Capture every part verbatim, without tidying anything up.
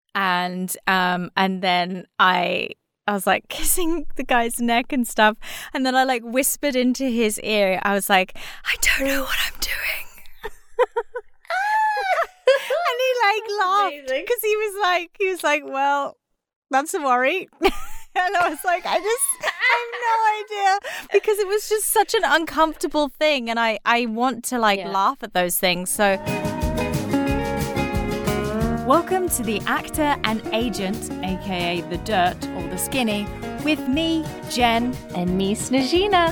and um, and then I. I was like kissing the guy's neck and stuff. And then I like whispered into his ear. I was like, I don't know what I'm doing. And he like laughed because he was like, he was like, well, that's a worry. And I was like, I just, I have no idea, because it was just such an uncomfortable thing. And I, I want to like yeah. laugh at those things. So welcome to The Actor and Agent, aka The Dirt or The Skinny, with me, Jen. And me, Snezina.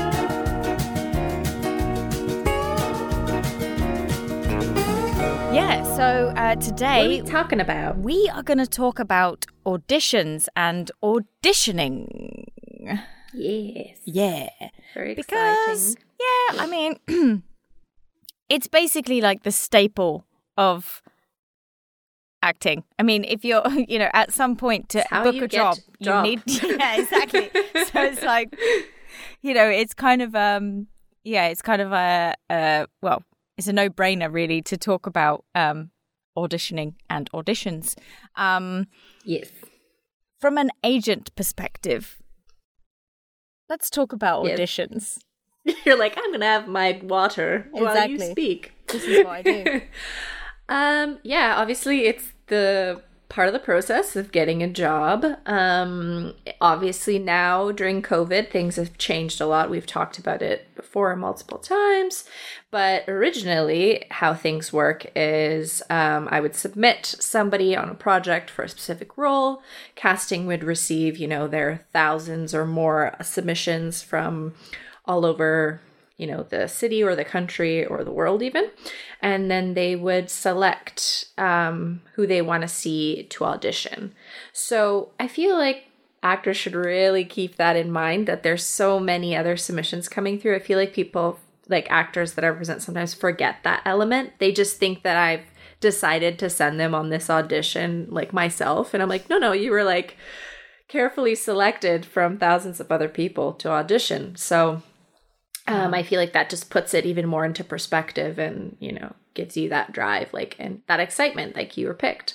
Yeah, so uh, today... What are we talking about? We are going to talk about auditions and auditioning. Yes. Yeah. Very because, exciting. Yeah, I mean, it's basically like the staple of acting. I mean, if you're, you know, at some point to book a job, job, you need, yeah, exactly. So it's like, you know, it's kind of, um, yeah, it's kind of a, uh, well, it's a no-brainer really to talk about um, auditioning and auditions. Um, yes. From an agent perspective, let's talk about yes. auditions. You're like, I'm going to have my water while exactly. you speak. This is what I do. Um, yeah, obviously it's the part of the process of getting a job. Um, obviously now during COVID, things have changed a lot. We've talked about it before multiple times, but originally how things work is um, I would submit somebody on a project for a specific role. Casting would receive, you know, their thousands or more submissions from all over, you know, the city or the country or the world even. And then they would select um, who they want to see to audition. So I feel like actors should really keep that in mind, that there's so many other submissions coming through. I feel like people, like actors that I represent, sometimes forget that element. They just think that I've decided to send them on this audition like myself. And I'm like, no, no, you were like carefully selected from thousands of other people to audition. So Um, I feel like that just puts it even more into perspective and, you know, gives you that drive, like, and that excitement, like you were picked.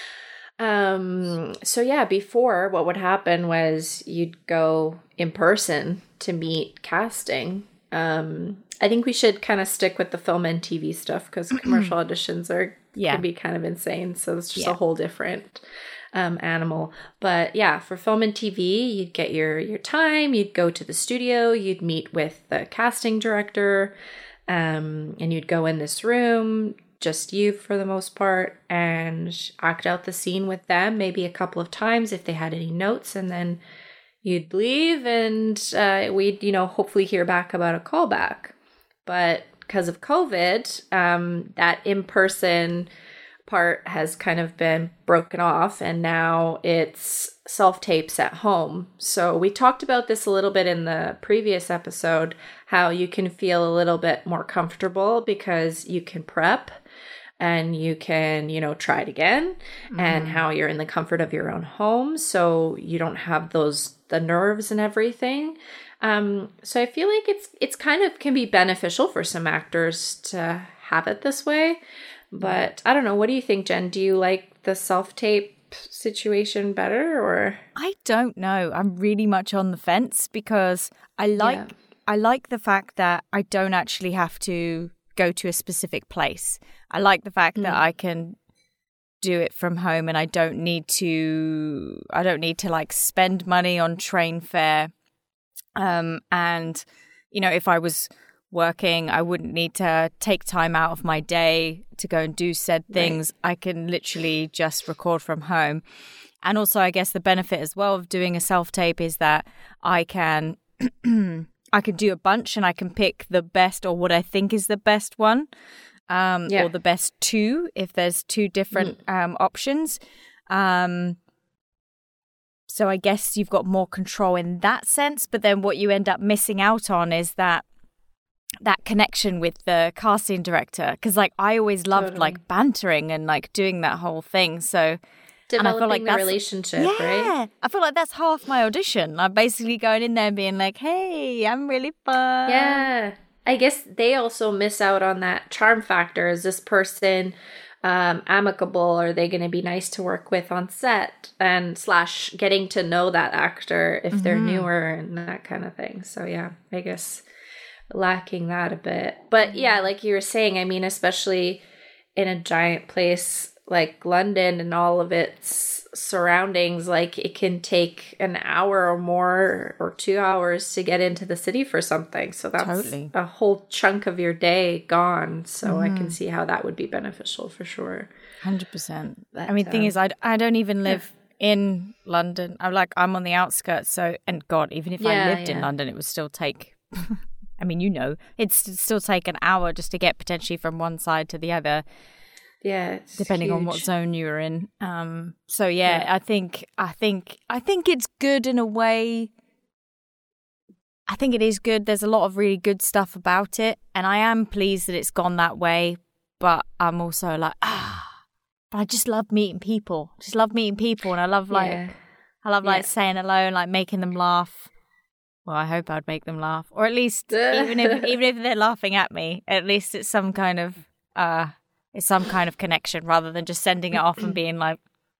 Um, so yeah, before what would happen was you'd go in person to meet casting. Um, I think we should kind of stick with the film and T V stuff because commercial auditions are yeah. can be kind of insane. So it's just yeah. a whole different Um, animal. But yeah, for film and T V, you'd get your your time, you'd go to the studio, you'd meet with the casting director, um, and you'd go in this room, just you for the most part, and act out the scene with them maybe a couple of times if they had any notes, and then you'd leave and uh, we'd, you know, hopefully hear back about a callback. But because of COVID, um, that in-person part has kind of been broken off, and now it's self-tapes at home. So we talked about this a little bit in the previous episode, how you can feel a little bit more comfortable because you can prep and you can, you know, try it again, mm-hmm. and how you're in the comfort of your own home, so you don't have those the nerves and everything. Um, so I feel like it's it's kind of can be beneficial for some actors to have it this way. But I don't know. What do you think, Jen? Do you like the self-tape situation better, or? I don't know. I'm really much on the fence because I like yeah. I like the fact that I don't actually have to go to a specific place. I like the fact mm. that I can do it from home, and I don't need to. I don't need to like spend money on train fare. Um, and you know, if I was working, I wouldn't need to take time out of my day to go and do said things. Right. I can literally just record from home. And also, I guess the benefit as well of doing a self-tape is that I can I can do a bunch and I can pick the best, or what I think is the best one, um, yeah. or the best two if there's two different mm. um, options. Um, so I guess you've got more control in that sense. But then what you end up missing out on is that that connection with the casting director, because like I always loved totally. like bantering and like doing that whole thing. So developing and I feel like the that's, relationship, yeah, right? I feel like that's half my audition. I'm basically going in there and being like, "Hey, I'm really fun." Yeah, I guess they also miss out on that charm factor. Is this person um, amicable? Are they going to be nice to work with on set? And slash getting to know that actor if mm-hmm. they're newer and that kind of thing. So yeah, I guess lacking that a bit. But yeah, like you were saying, I mean, especially in a giant place like London and all of its surroundings, like it can take an hour or more or two hours to get into the city for something. So that's totally. a whole chunk of your day gone. So mm. I can see how that would be beneficial for sure. one hundred percent. But, I mean, um, thing is, I, I don't even live yeah. in London. I'm like, I'm on the outskirts. So, and God, even if yeah, I lived yeah. in London, it would still take, I mean, you know, it'd still take an hour just to get potentially from one side to the other. Yeah, depending huge. on what zone you're in. Um, so yeah, yeah, I think I think I think it's good in a way. I think it is good. There's a lot of really good stuff about it, and I am pleased that it's gone that way. But I'm also like, ah, but I just love meeting people. Just love meeting people, and I love like yeah. I love like yeah. saying hello and like making them laugh. Well, I hope I'd make them laugh, or at least even if even if they're laughing at me, at least it's some kind of uh. It's some kind of connection rather than just sending it off and being like,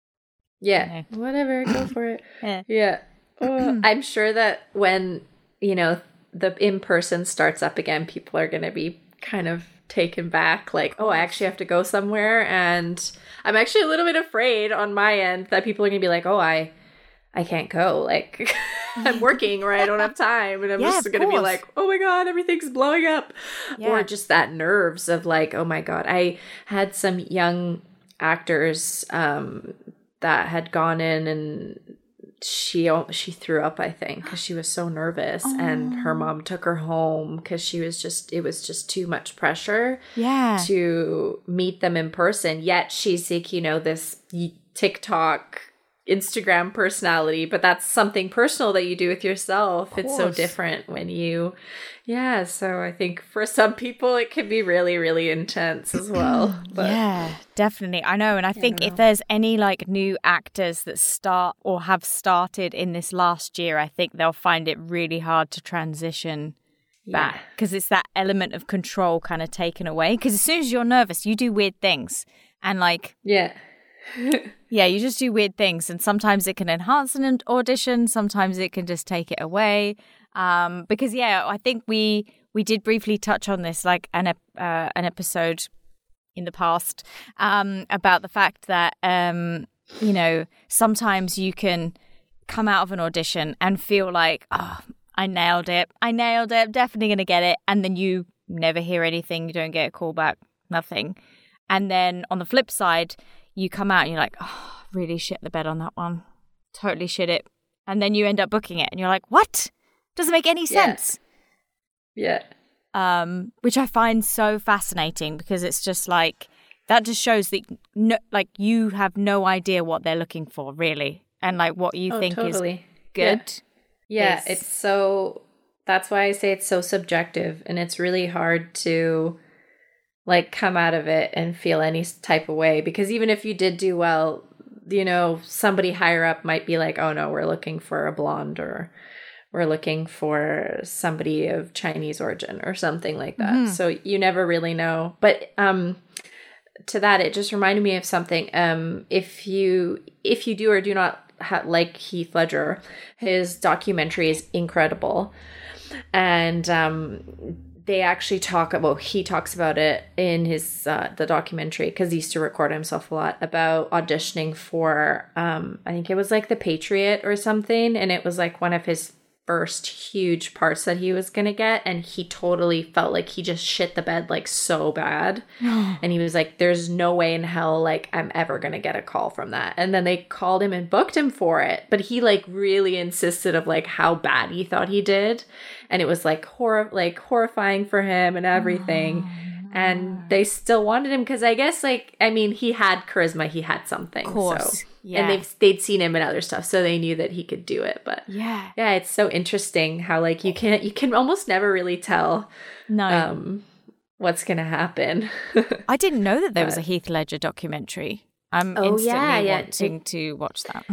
yeah, you know. Whatever, go for it. yeah. yeah. Oh, I'm sure that when, you know, the in-person starts up again, people are going to be kind of taken back. Like, oh, I actually have to go somewhere. And I'm actually a little bit afraid on my end that people are going to be like, oh, I, I can't go. Like, I'm working or I don't have time. And I'm yeah, just going to be like, oh my God, everything's blowing up. Yeah. Or just that nerves of like, oh my God. I had some young actors um, that had gone in and she she threw up, I think, because she was so nervous. Oh. And her mom took her home because she was just, it was just too much pressure yeah. to meet them in person. Yet she's like, you know, this TikTok Instagram personality, but that's something personal that you do with yourself. It's so different when you yeah so I think for some people it can be really really intense as well. But yeah, definitely. I know. And I, I think if there's any like new actors that start or have started in this last year, I think they'll find it really hard to transition yeah. back, because it's that element of control kind of taken away, because as soon as you're nervous you do weird things and like yeah yeah, you just do weird things, and sometimes it can enhance an audition, sometimes it can just take it away. Um, because yeah, I think we we did briefly touch on this, like an uh, an episode in the past, um, about the fact that um, you know, sometimes you can come out of an audition and feel like, oh, I nailed it, I nailed it, I'm definitely gonna get it, and then you never hear anything, you don't get a call back, nothing, and then on the flip side, you come out and you're like, oh, really shit the bed on that one. Totally shit it. And then you end up booking it and you're like, what? Doesn't make any sense. Yeah. yeah. Um, which I find so fascinating, because it's just like, that just shows that no, like you have no idea what they're looking for really. And like what you oh, think totally. is good. Yeah, is... yeah it's so, that's why I say it's so subjective, and it's really hard to like come out of it and feel any type of way, because even if you did do well, you know, somebody higher up might be like, oh no, we're looking for a blonde, or we're looking for somebody of Chinese origin or something like that. Mm-hmm. So you never really know. But um to that, it just reminded me of something. Um if you if you do or do not ha- like Heath Ledger, his documentary is incredible. And um they actually talk about, he talks about it in his, uh, the documentary, because he used to record himself a lot, about auditioning for, um, I think it was like The Patriot or something. And it was like one of his first huge parts that he was going to get. And he totally felt like he just shit the bed like so bad. And he was like, there's no way in hell, like I'm ever going to get a call from that. And then they called him and booked him for it. But he like really insisted of like how bad he thought he did. And it was like horror, like horrifying for him and everything. Oh, and they still wanted him because I guess like, I mean, he had charisma, he had something. Of course. So. Yeah. And they've they'd seen him in other stuff, so they knew that he could do it. But yeah, yeah, it's so interesting how like you can't you can almost never really tell no um, what's gonna happen. I didn't know that there was a Heath Ledger documentary. I'm oh, instantly yeah, yeah. wanting it, to watch that.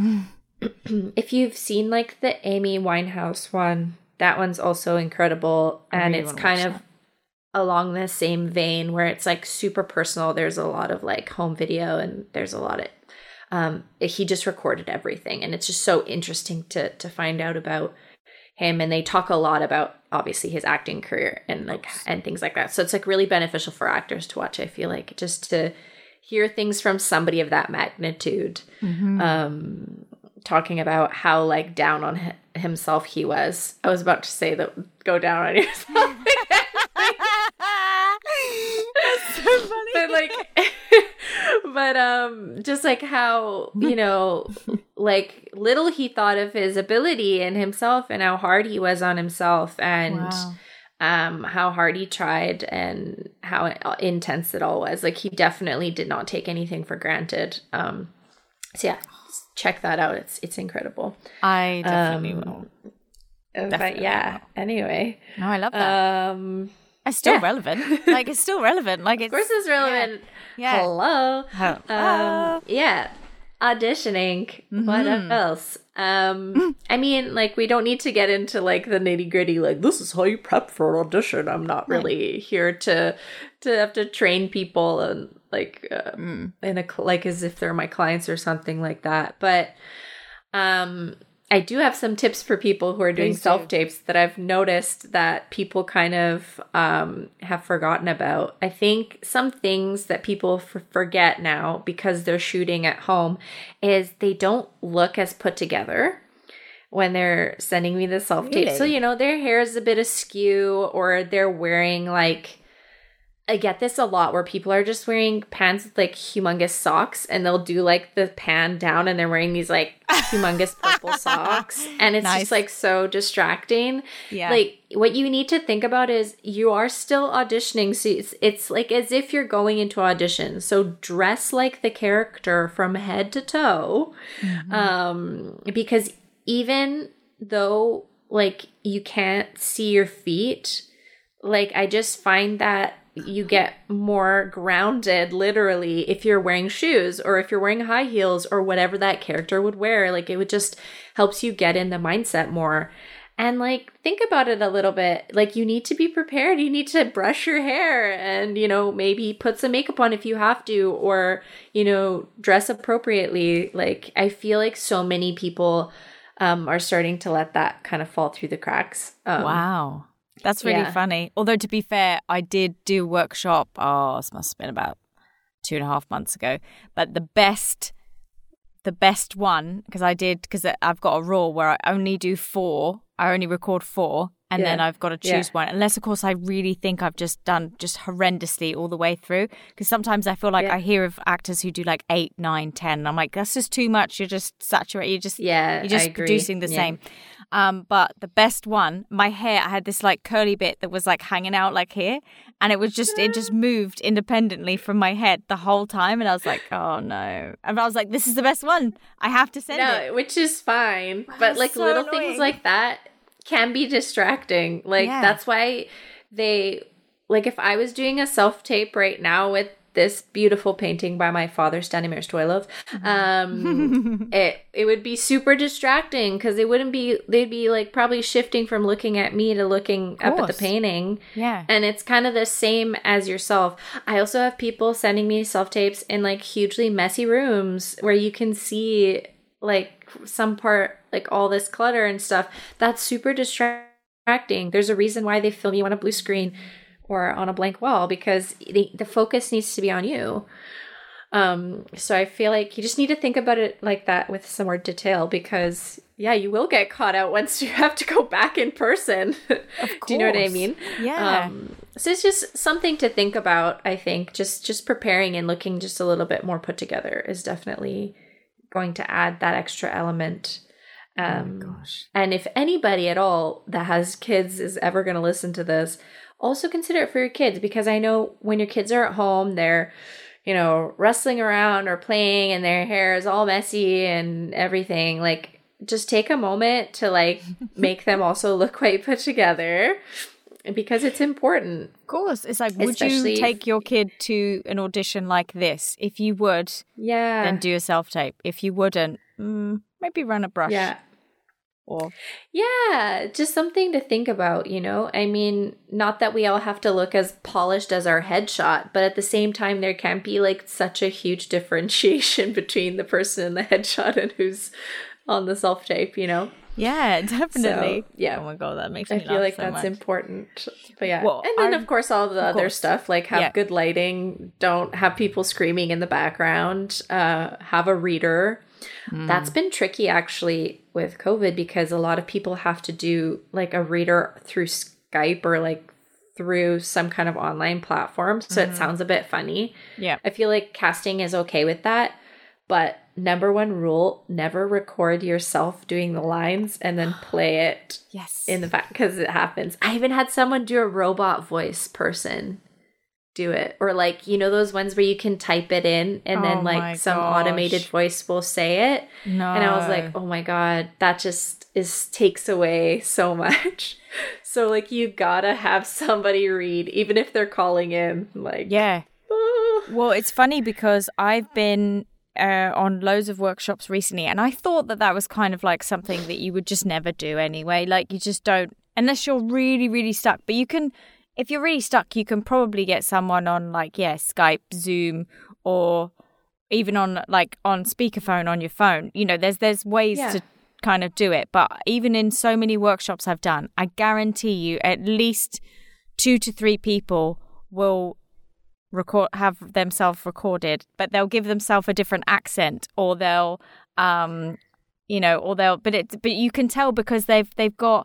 If you've seen like the Amy Winehouse one, that one's also incredible, and really it's kind of that. along the same vein where it's like super personal. There's a lot of like home video and there's a lot of um he just recorded everything, and it's just so interesting to to find out about him. And they talk a lot about obviously his acting career and like and things like that. So it's like really beneficial for actors to watch, I feel like, just to hear things from somebody of that magnitude. Mm-hmm. um talking about how like down on h- himself he was. I was about to say that go down on yourself. That's so funny. But like but um just like how, you know, like little he thought of his ability and himself, and how hard he was on himself, and wow. um how hard he tried, and how intense it all was. Like he definitely did not take anything for granted. Um so yeah, check that out. It's it's incredible. I definitely um, will. But definitely yeah, will. Anyway. No, I love that. Um It's still yeah. relevant. Like, it's still relevant. Like, it's, of course it's relevant. Yeah. yeah. Hello. Hello. Um, yeah. Auditioning. Mm-hmm. What else? Um, I mean, like, we don't need to get into, like, the nitty gritty, like, this is how you prep for an audition. I'm not really right. here to to have to train people and, like, uh, mm. in a, like, as if they're my clients or something like that. But, um... I do have some tips for people who are doing self-tapes that I've noticed that people kind of um, have forgotten about. I think some things that people f- forget now because they're shooting at home is they don't look as put together when they're sending me the self-tape. Really? So, you know, their hair is a bit askew, or they're wearing like, I get this a lot where people are just wearing pants with like humongous socks, and they'll do like the pan down and they're wearing these like humongous purple socks, and it's nice. Just like so distracting. Yeah. Like what you need to think about is you are still auditioning. So it's, it's like as if you're going into audition. So dress like the character from head to toe. Mm-hmm. Um, because even though like you can't see your feet, like I just find that you get more grounded literally if you're wearing shoes, or if you're wearing high heels, or whatever that character would wear. Like it would just helps you get in the mindset more. And like think about it a little bit. Like you need to be prepared. You need to brush your hair, and you know, maybe put some makeup on if you have to, or you know, dress appropriately. Like I feel like so many people um are starting to let that kind of fall through the cracks. Um, wow. That's really yeah. funny. Although, to be fair, I did do a workshop, oh, this must have been about two and a half months ago. But the best, the best one, because I did, because I've got a rule where I only do four. I only record four, and yeah. then I've got to choose yeah. one. Unless, of course, I really think I've just done just horrendously all the way through. Because sometimes I feel like yeah. I hear of actors who do like eight, nine, ten. And I'm like, that's just too much. You're just saturated. You're just, yeah, you're just producing the yeah. same. Um, but the best one, my hair, I had this like curly bit that was like hanging out like here, and it was just, it just moved independently from my head the whole time. And I was like, oh no. And I was like, this is the best one. I have to send no, it. Which is fine. But like so little annoying. Things like that can be distracting. Like yeah. that's why they, like if I was doing a self-tape right now with this beautiful painting by my father, Stanimir Stoilov, um, it it would be super distracting because they wouldn't be, they'd be like probably shifting from looking at me to looking up at the painting. Yeah. And it's kind of the same as yourself. I also have people sending me self-tapes in like hugely messy rooms where you can see like some part, like all this clutter and stuff. That's super distracting. There's a reason why they film you on a blue screen or on a blank wall, because the, the focus needs to be on you. Um, so I feel like you just need to think about it like that with some more detail, because yeah, you will get caught out once you have to go back in person. Of course. Do you know what I mean? Yeah. Um, so it's just something to think about. I think just, just preparing and looking just a little bit more put together is definitely going to add that extra element. Um, oh my gosh. And if anybody at all that has kids is ever going to listen to this, also consider it for your kids, because I know when your kids are at home, they're, you know, wrestling around or playing and their hair is all messy and everything. Like, just take a moment to like make them also look quite put together, because it's important. Of course. It's like, would Especially you take your kid to an audition like this? If you would, yeah, then do a self-tape. If you wouldn't, mm, maybe run a brush. Yeah. Or yeah, just something to think about, you know? I mean, not that we all have to look as polished as our headshot, but at the same time, there can be like such a huge differentiation between the person in the headshot and who's on the self-tape, you know? Yeah, definitely. So, yeah. Oh my God, that makes I me feel laugh like so that's much. important. But yeah. Well, and then, I've, of course, all the other course. stuff, like have yeah. good lighting, don't have people screaming in the background, uh, have a reader. Mm. That's been tricky, actually, with COVID, because a lot of people have to do like a reader through Skype or like through some kind of online platform. So mm-hmm. it sounds a bit funny. Yeah. I feel like casting is okay with that. But number one rule, never record yourself doing the lines and then play it yes. in the back, because it happens. I even had someone do a robot voice person do it. Or like, you know, those ones where you can type it in and oh then like some gosh. automated voice will say it. No. And I was like, oh my God, that just is takes away so much. So like you gotta have somebody read, even if they're calling in. Like, yeah. Oh. Well, it's funny because I've been Uh, on loads of workshops recently, and I thought that that was kind of like something that you would just never do anyway. Like you just don't, unless you're really, really stuck. But you can, if you're really stuck, you can probably get someone on like, yeah, Skype, Zoom, or even on like on speakerphone on your phone. You know, there's there's ways yeah. to kind of do it. But even in so many workshops I've done, I guarantee you at least two to three people will record have themselves recorded, but they'll give themselves a different accent, or they'll um you know or they'll but it but you can tell because they've they've got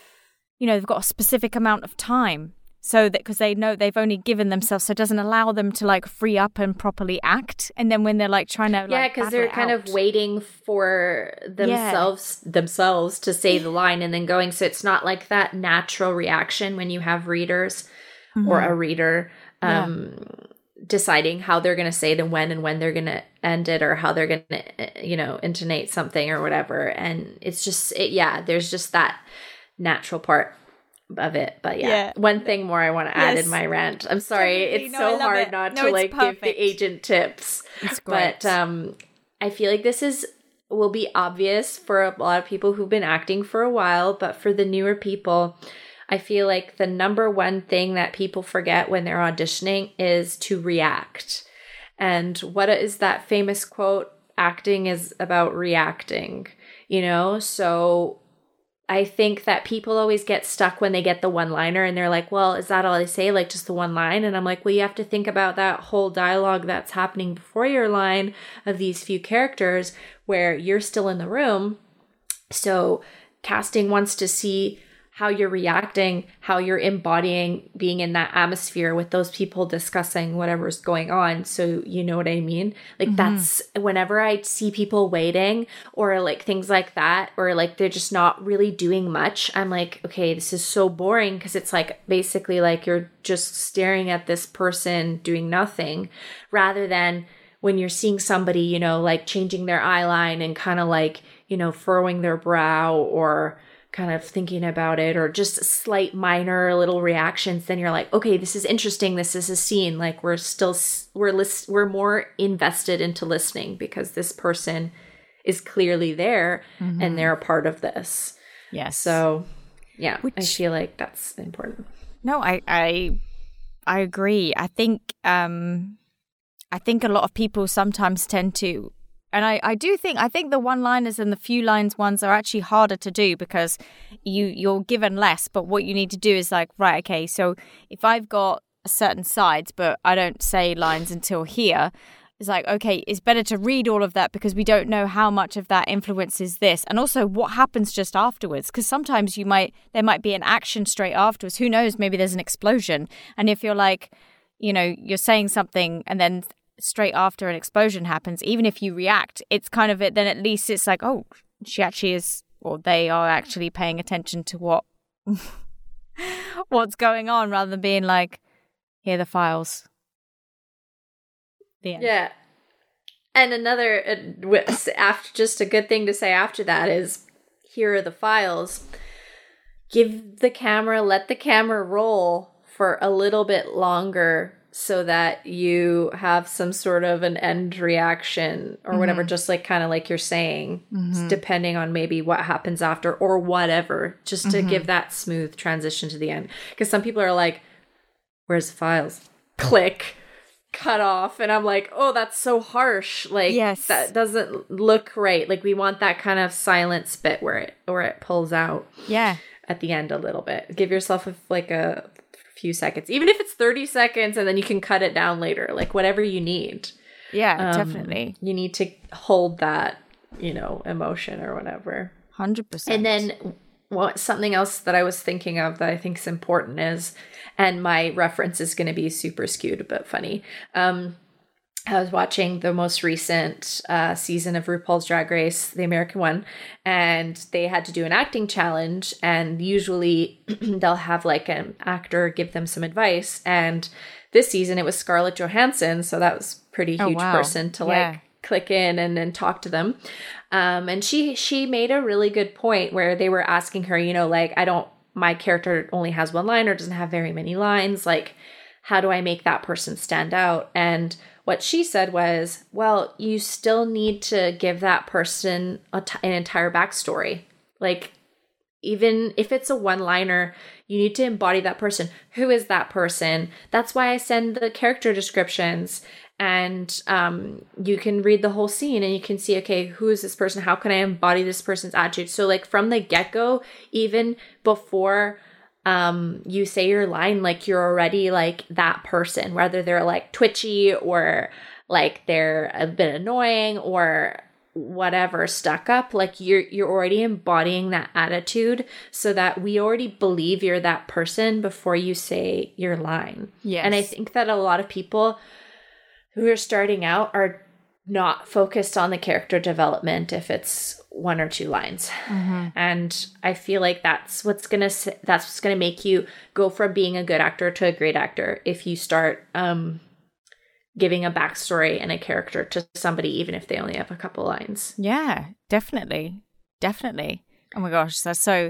you know they've got a specific amount of time, so that because they know they've only given themselves, so it doesn't allow them to like free up and properly act. And then when they're like trying to like, yeah because they're kind out. of waiting for themselves yeah. themselves to say the line and then going, so it's not like that natural reaction when you have readers mm-hmm. or a reader Um, yeah. deciding how they're going to say it and when and when they're going to end it, or how they're going to, you know, intonate something or whatever. And it's just, it, yeah, there's just that natural part of it. But yeah, yeah. one thing more I want to add yes. in my rant. I'm sorry. Definitely. It's no, so hard it. not no, to like perfect. give the agent tips. It's great. But um, I feel like this is, will be obvious for a lot of people who've been acting for a while, but for the newer people, I feel like the number one thing that people forget when they're auditioning is to react. And what is that famous quote? Acting is about reacting, you know? So I think that people always get stuck when they get the one-liner and they're like, well, is that all they say? Like just the one line? And I'm like, well, you have to think about that whole dialogue that's happening before your line of these few characters where you're still in the room. So casting wants to see how you're reacting, how you're embodying being in that atmosphere with those people discussing whatever's going on. So you know what I mean? Like mm-hmm. that's whenever I see people waiting or like things like that, or like they're just not really doing much, I'm like, okay, this is so boring, because it's like basically like you're just staring at this person doing nothing, rather than when you're seeing somebody, you know, like changing their eye line and kind of like, you know, furrowing their brow or kind of thinking about it, or just slight minor little reactions, then you're like, okay, this is interesting. This is a scene. Like we're still, we're list, we're more invested into listening because this person is clearly there mm-hmm. and they're a part of this. Yes. So yeah, Which, I feel like that's important. No, I, I, I agree. I think, um, I think a lot of people sometimes tend to, And I, I do think, I think the one-liners and the few lines ones are actually harder to do because you, you're given less. But what you need to do is like, right, okay, so if I've got certain sides, but I don't say lines until here, it's like, okay, it's better to read all of that because we don't know how much of that influences this. And also what happens just afterwards. Because sometimes you might, there might be an action straight afterwards. Who knows? Maybe there's an explosion. And if you're like, you know, you're saying something and then straight after an explosion happens, even if you react, it's kind of it, then at least it's like, oh, she actually is, or they are actually paying attention to what what's going on, rather than being like, here are the files. The end. Yeah. And another, uh, after, just a good thing to say after that is, here are the files. Give the camera, let the camera roll for a little bit longer so that you have some sort of an end reaction or mm-hmm. whatever, just like kind of like you're saying, mm-hmm. depending on maybe what happens after or whatever, just to mm-hmm. give that smooth transition to the end. Because some people are like, where's the files? Click, cut off. And I'm like, oh, that's so harsh. Like, yes. that doesn't look right. Like, we want that kind of silence bit where it, where it pulls out. Yeah. At the end a little bit. Give yourself a, like a few seconds, even if it's thirty seconds, and then you can cut it down later, like whatever you need. Yeah, um, definitely. You need to hold that, you know, emotion or whatever. one hundred percent. And then what, something else that I was thinking of that I think is important is, and my reference is going to be super skewed but funny. Um, I was watching the most recent uh, season of RuPaul's Drag Race, the American one, and they had to do an acting challenge, and usually they'll have like an actor give them some advice, and this season it was Scarlett Johansson, so that was a pretty huge oh, wow. person to like yeah. click in and then talk to them. Um, and she she made a really good point where they were asking her, you know, like, I don't, my character only has one line or doesn't have very many lines, like, how do I make that person stand out? And what she said was, well, you still need to give that person a t- an entire backstory. Like, even if it's a one-liner, you need to embody that person. Who is that person? That's why I send the character descriptions. And um, you can read the whole scene and you can see, okay, who is this person? How can I embody this person's attitude? So, like, from the get-go, even before um you say your line, like, you're already like that person, whether they're like twitchy or like they're a bit annoying or whatever, stuck up, like you're you're already embodying that attitude, so that we already believe you're that person before you say your line. Yes. And I think that a lot of people who are starting out are not focused on the character development if it's one or two lines. Mm-hmm. And I feel like that's what's gonna that's what's gonna make you go from being a good actor to a great actor, if you start um giving a backstory and a character to somebody, even if they only have a couple lines. Yeah, definitely. Definitely. Oh my gosh, that's so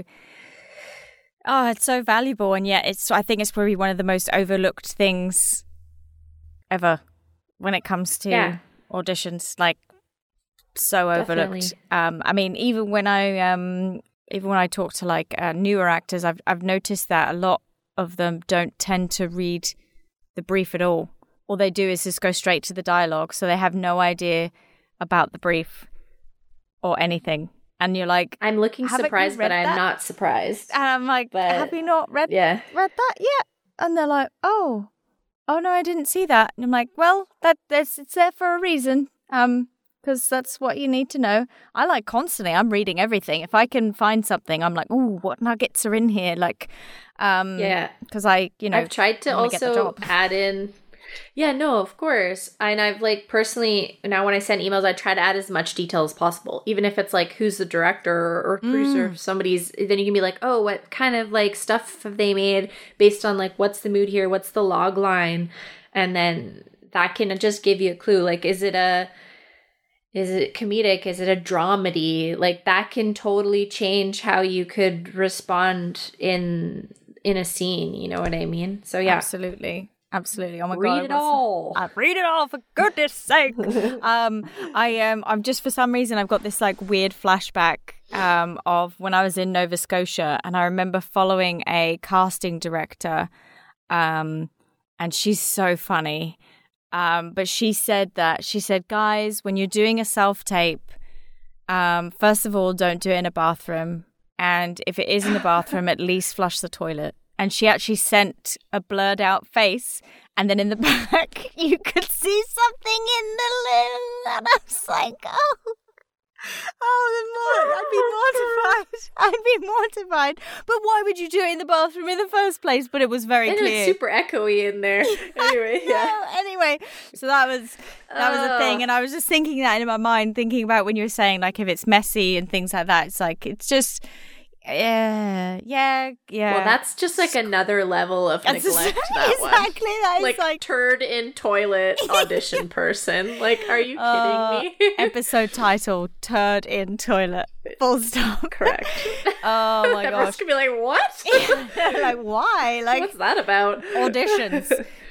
oh it's so valuable, and yet it's I think it's probably one of the most overlooked things ever when it comes to yeah. auditions, like, so overlooked. Definitely. Um, I mean, even when I um, even when I talk to like uh, newer actors, I've I've noticed that a lot of them don't tend to read the brief at all. All they do is just go straight to the dialogue, so they have no idea about the brief or anything. And you're like, I'm looking surprised, but I'm that? not surprised. And I'm like, but, have you not read yeah. read that yet? And they're like, oh. Oh no, I didn't see that. And I'm like, well, that that's it's there for a reason. Um, because that's what you need to know. I like constantly. I'm reading everything. If I can find something, I'm like, ooh, what nuggets are in here? Like, um, yeah, because I, you know, I've tried to also add in. Yeah, no, of course. And I've like personally now when I send emails, I try to add as much detail as possible, even if it's like who's the director or producer, mm. somebody's. Then you can be like, oh, what kind of like stuff have they made based on like what's the mood here, what's the log line, and then that can just give you a clue. Like, is it a is it comedic? Is it a dramedy? Like that can totally change how you could respond in in a scene. You know what I mean? So yeah, absolutely. Absolutely. Oh my read god. Read it all. I read it all, for goodness sake. um I um I'm just for some reason I've got this like weird flashback um of when I was in Nova Scotia, and I remember following a casting director, um and she's so funny. Um but she said that she said, guys, when you're doing a self-tape, um first of all, don't do it in a bathroom, and if it is in the bathroom, at least flush the toilet. And she actually sent a blurred out face, and then in the back you could see something in the lid, and I was like, oh, oh, I'd be mortified. I'd be mortified. But why would you do it in the bathroom in the first place? But it was very and clear. It was super echoey in there. Anyway, yeah. Anyway, so that was that was a thing, and I was just thinking that in my mind, thinking about when you were saying like if it's messy and things like that. It's like it's just. Yeah, yeah, yeah. Well, that's just like another level of neglect. That exactly, one. That is like, like turd in toilet audition person. Like, are you kidding uh, me? Episode title: Turd in toilet. Full stop. Correct. Oh my gosh. Everyone's gonna be like, what? Like, why? Like, what's that about? Auditions.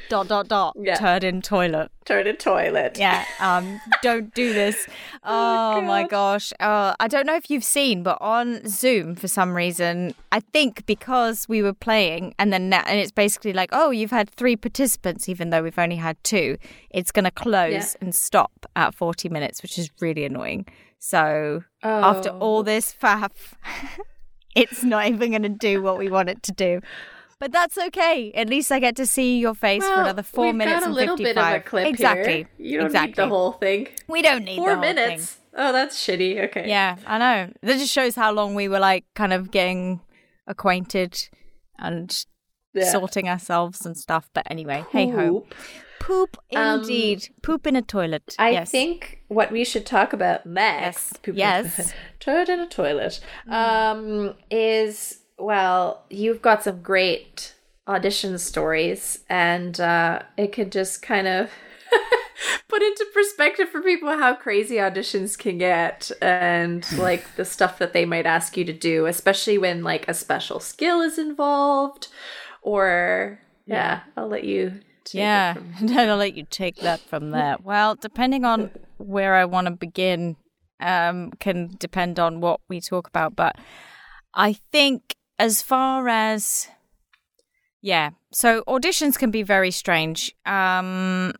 dot, dot, dot, yeah. turd in toilet. Turd in toilet. Yeah, um, don't do this. Oh, oh my gosh. Uh, I don't know if you've seen, but on Zoom, for some reason, I think because we were playing and then and it's basically like, oh, you've had three participants, even though we've only had two. It's going to close yeah. and stop at forty minutes, which is really annoying. So oh. after all this faff, it's not even going to do what we want it to do. But that's okay. At least I get to see your face well, for another four we've minutes got a and little fifty-five. Bit of a clip exactly. Here. You don't exactly. need the whole thing. We don't need four the whole minutes. thing. Oh, that's shitty. Okay. Yeah, I know. That just shows how long we were like kind of getting acquainted and yeah. sorting ourselves and stuff. But anyway, hey ho. Poop, indeed. Um, poop in a toilet. I yes. think what we should talk about next, yes, poop yes. turd in a toilet, um, is, well, you've got some great audition stories, and uh, it could just kind of put into perspective for people how crazy auditions can get and, like, the stuff that they might ask you to do, especially when, like, a special skill is involved, or, yeah, yeah I'll let you... Yeah, I'll let you take that from there. Well, depending on where I want to begin, um, can depend on what we talk about. But I think as far as, yeah, so auditions can be very strange. Um,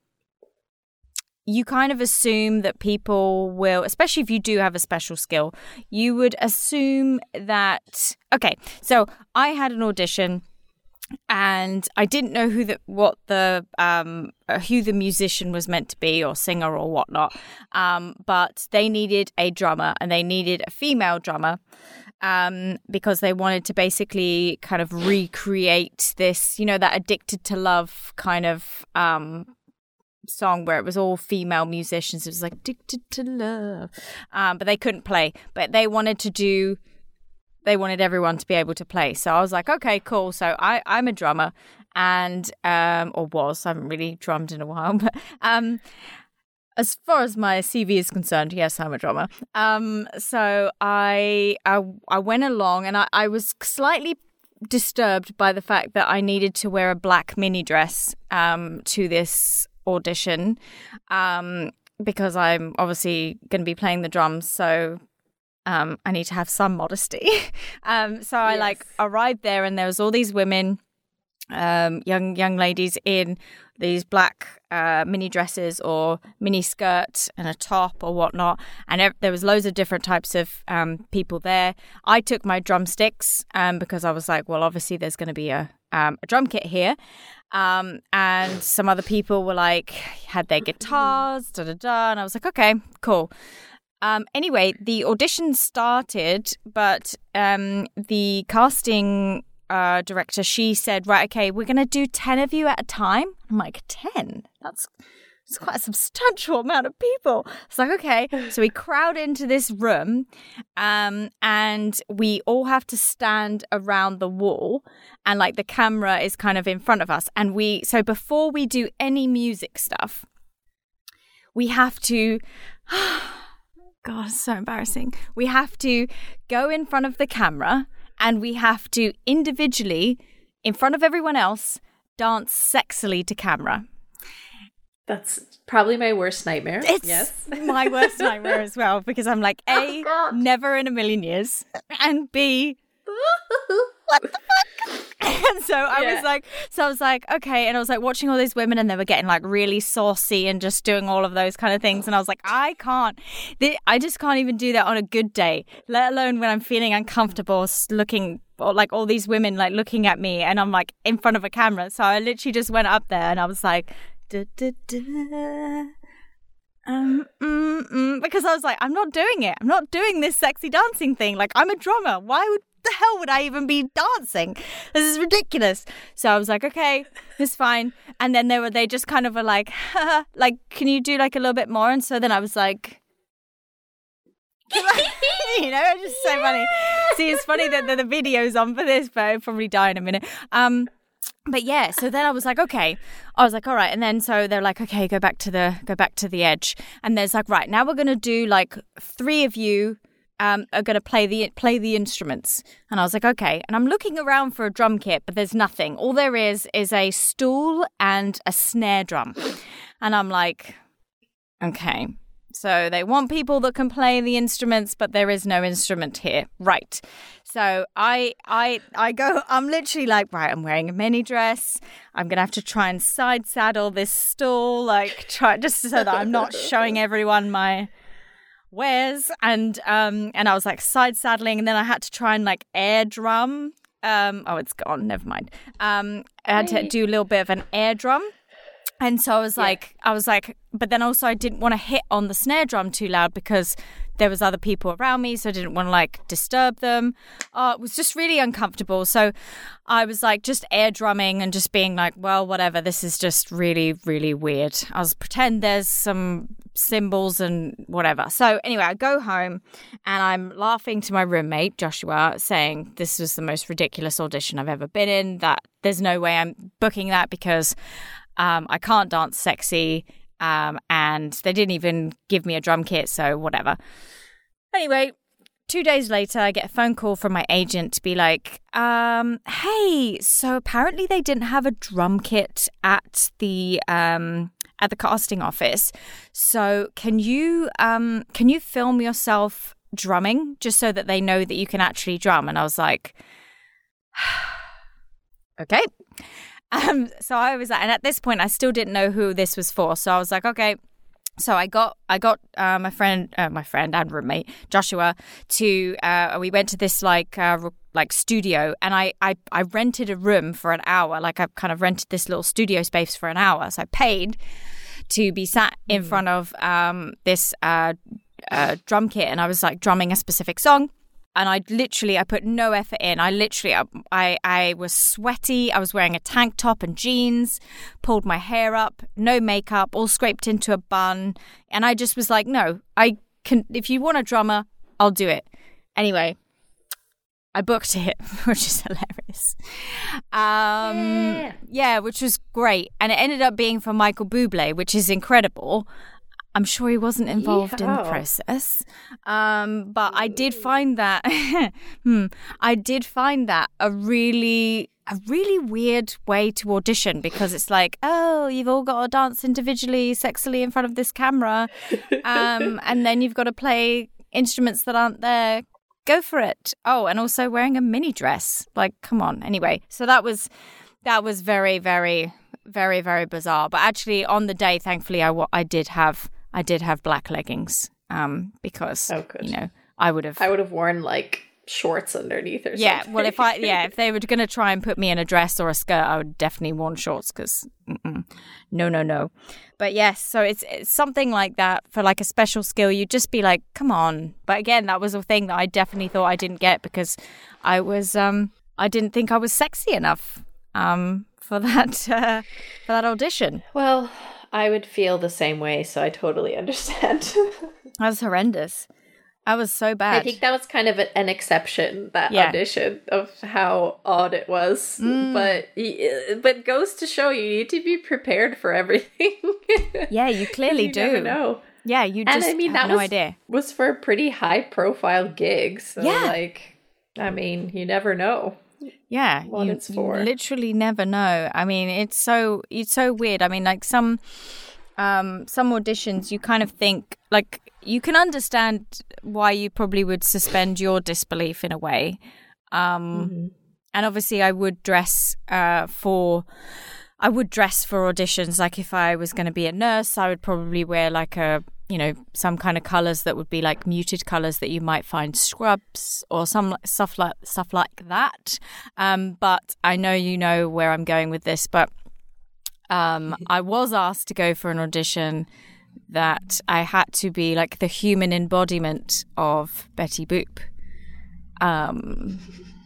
you kind of assume that people will, especially if you do have a special skill, you would assume that, okay, so I had an audition. And I didn't know who the what the um who the musician was meant to be or singer or whatnot. Um, but they needed a drummer and they needed a female drummer um, because they wanted to basically kind of recreate this, you know, that Addicted to Love kind of um song where it was all female musicians. It was like Addicted to Love, um, but they couldn't play. But they wanted to do. They wanted everyone to be able to play. So I was like, okay, cool. So I, I'm a drummer and, um, or was, I haven't really drummed in a while. But um, as far as my C V is concerned, yes, I'm a drummer. Um, so I, I, I went along and I, I was slightly disturbed by the fact that I needed to wear a black mini dress um, to this audition um, because I'm obviously going to be playing the drums. So... Um, I need to have some modesty. um, so I yes. like arrived there and there was all these women, um, young young ladies in these black uh, mini dresses or mini skirt and a top or whatnot. And ev- there was loads of different types of um, people there. I took my drumsticks um, because I was like, well, obviously there's going to be a, um, a drum kit here. Um, and some other people were like, had their guitars, da da da. And I was like, okay, cool. Um, anyway, the audition started, but um, the casting uh, director, she said, right, okay, we're going to do ten of you at a time. I'm like, ten? That's, that's quite a substantial amount of people. It's like, okay. So we crowd into this room um, and we all have to stand around the wall and like the camera is kind of in front of us. And we, so before we do any music stuff, we have to... God, it's so embarrassing. We have to go in front of the camera and we have to individually, in front of everyone else, dance sexily to camera. That's probably my worst nightmare. It's yes. my worst nightmare as well because I'm like, A, oh, never in a million years, and B, what the fuck? And so I yeah. was like, so I was like, okay. And I was like watching all these women and they were getting like really saucy and just doing all of those kind of things. And I was like, I can't, I just can't even do that on a good day, let alone when I'm feeling uncomfortable looking or like all these women like looking at me and I'm like in front of a camera. So I literally just went up there and I was like, da, da, da. Um, mm, mm, because I was like, I'm not doing it. I'm not doing this sexy dancing thing. Like, I'm a drummer. Why would the hell would I even be dancing? This is ridiculous. So I was like, okay, it's fine. And then they were, they just kind of were like, haha, like, can you do like a little bit more? And so then I was like, you know, it's just so funny. See, it's funny that the, the video's on for this, but I'll probably die in a minute. Um, But yeah, so then I was like, okay, I was like, all right. And then so they're like, okay, go back to the, go back to the edge. And there's like, right, now we're going to do like three of you um, are going to play the play the instruments. And I was like, okay. And I'm looking around for a drum kit, but there's nothing. All there is is a stool and a snare drum. And I'm like, okay. So they want people that can play the instruments, but there is no instrument here. Right. So I I I go, I'm literally like, right, I'm wearing a mini dress. I'm going to have to try and side saddle this stool, like try just so that I'm not showing everyone my wares. And um and I was like side saddling, and then I had to try and like air drum. Um oh, it's gone. Never mind. Um I had to do a little bit of an air drum. And so I was like, yeah. I was like, but then also I didn't want to hit on the snare drum too loud because there was other people around me, so I didn't want to like disturb them. Oh, it was just really uncomfortable. So I was like just air drumming and just being like, well, whatever. This is just really, really weird. I was pretend there's some cymbals and whatever. So anyway, I go home and I'm laughing to my roommate, Joshua, saying this was the most ridiculous audition I've ever been in, that there's no way I'm booking that because Um, I can't dance sexy, um, and they didn't even give me a drum kit, so whatever. Anyway, two days later, I get a phone call from my agent to be like, um, hey, so apparently they didn't have a drum kit at the um, at the casting office. So can you um, can you film yourself drumming just so that they know that you can actually drum? And I was like, okay. Um, so I was like, and at this point, I still didn't know who this was for. So I was like, okay. So I got, I got uh, my friend, uh, my friend and roommate Joshua to. Uh, we went to this like, uh, like studio, and I, I, I rented a room for an hour. Like I kind of rented this little studio space for an hour. So I paid to be sat in mm. front of um this uh, uh drum kit, and I was like drumming a specific song. And I literally, I put no effort in. I literally, I, I was sweaty. I was wearing a tank top and jeans, pulled my hair up, no makeup, all scraped into a bun. And I just was like, no, I can, if you want a drummer, I'll do it. Anyway, I booked it, which is hilarious. Um, yeah. yeah, which was great. And it ended up being for Michael Bublé, which is incredible. I'm sure he wasn't involved yeah. in the process. Um, but I did find that, hmm, I did find that a really, a really weird way to audition, because it's like, oh, you've all got to dance individually, sexily in front of this camera. Um, and then you've got to play instruments that aren't there. Go for it. Oh, and also wearing a mini dress. Like, come on. Anyway, so that was, that was very, very, very, very bizarre. But actually on the day, thankfully, I, I did have... I did have black leggings, um, because, oh, you know, I would have... I would have worn, like, shorts underneath or yeah, something. Yeah, well, if I, yeah, if they were going to try and put me in a dress or a skirt, I would definitely worn shorts, because, no, no, no. But yes, so it's, it's something like that for, like, a special skill. You'd just be like, come on. But again, that was a thing that I definitely thought I didn't get, because I was, um, I didn't think I was sexy enough, um, for that, uh, for that audition. Well... I would feel the same way, so I totally understand. That was horrendous. I was so bad. I think that was kind of an exception, that yeah. audition, of how odd it was. Mm. But but goes to show you need to be prepared for everything. Yeah, you clearly you do. Never know. Yeah, you just and I mean, have that no was, idea. Was for a pretty high profile gig. So yeah. like, I mean, you never know. Yeah, what you, it's for. You literally never know. I mean, it's so it's so weird. I mean, like some um, some auditions, you kind of think like you can understand why you probably would suspend your disbelief in a way. Um, mm-hmm. And obviously, I would dress uh, for I would dress for auditions. Like if I was going to be a nurse, I would probably wear like a you know, some kind of colours that would be like muted colours that you might find scrubs or some stuff like stuff like that. Um, but I know you know where I'm going with this, but um, I was asked to go for an audition that I had to be like the human embodiment of Betty Boop. Um,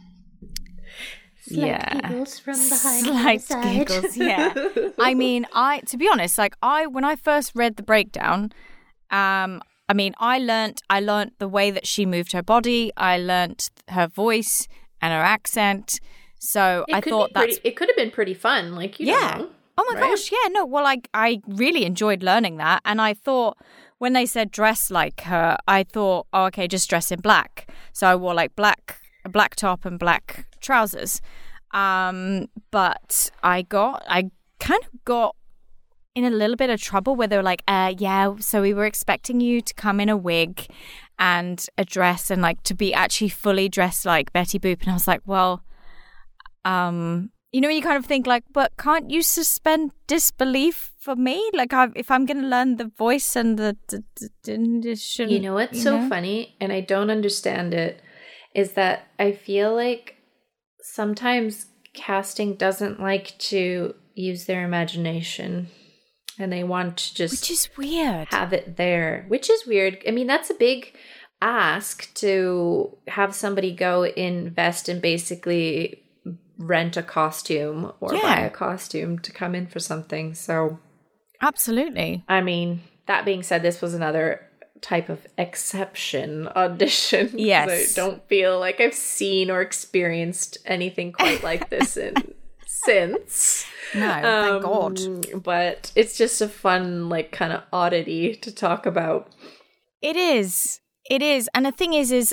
Slight yeah. giggles from behind Slight the side. giggles, yeah. I mean, I to be honest, like I when I first read the breakdown, Um, I mean, I learnt, I learnt the way that she moved her body. I learnt her voice and her accent. So it I thought that that's... it could have been pretty fun. Like, you yeah. don't know. Oh my right? gosh, yeah, no, well, I, I really enjoyed learning that. And I thought when they said dress like her, I thought, oh, okay, just dress in black. So I wore like black, a black top and black trousers. Um, but I got, I kind of got in a little bit of trouble where they were like, uh, yeah, so we were expecting you to come in a wig and a dress and like to be actually fully dressed like Betty Boop. And I was like, well, um... you know, you kind of think like, but can't you suspend disbelief for me? Like, I, if I'm going to learn the voice and the, the, the, the shouldn't, you know what's you so know? funny, and I don't understand it, is that I feel like sometimes casting doesn't like to use their imagination, and they want to just which is weird. Have it there, which is weird. I mean, that's a big ask to have somebody go invest in basically rent a costume or yeah. buy a costume to come in for something. So absolutely. I mean, that being said, this was another type of exception audition. Yes. I don't feel like I've seen or experienced anything quite like this in since. No, thank um, God. But it's just a fun, like, kind of oddity to talk about. It is. It is. And the thing is, is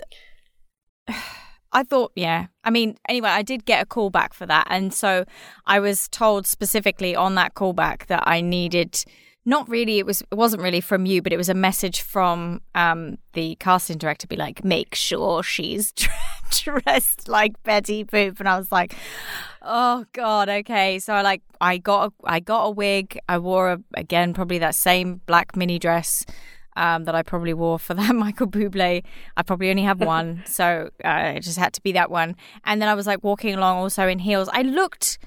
I thought, yeah. I mean, anyway, I did get a call back for that. And so I was told specifically on that callback that I needed, not really, it was it wasn't really from you, but it was a message from um, the casting director, be like, make sure she's dressed like Betty Boop. And I was like, oh God, okay. So I like I got a, I got a wig. I wore a, again probably that same black mini dress Um, that I probably wore for that Michael Bublé. I probably only have one, so uh, it just had to be that one. And then I was like walking along also in heels. I looked,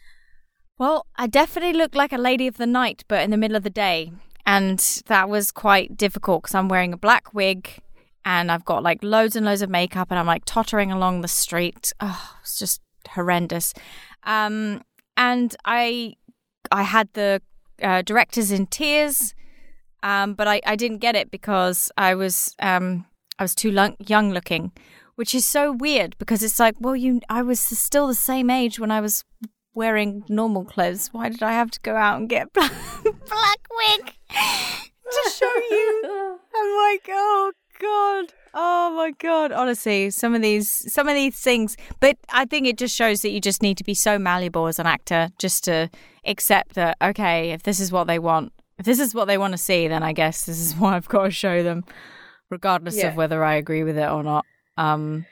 well, I definitely looked like a lady of the night, but in the middle of the day. And that was quite difficult because I'm wearing a black wig and I've got like loads and loads of makeup and I'm like tottering along the street. Oh, it's just horrendous. Um, and I, I had the uh, directors in tears. Um, but I, I didn't get it because I was um, I was too lo- young looking, which is so weird because it's like, well, you I was still the same age when I was wearing normal clothes. Why did I have to go out and get a black, black wig to show you? I'm like, oh God, oh my God. Honestly, some of these some of these things, but I think it just shows that you just need to be so malleable as an actor just to accept that. Okay, if this is what they want. If this is what they want to see, then I guess this is what I've got to show them, regardless yeah. of whether I agree with it or not. Um,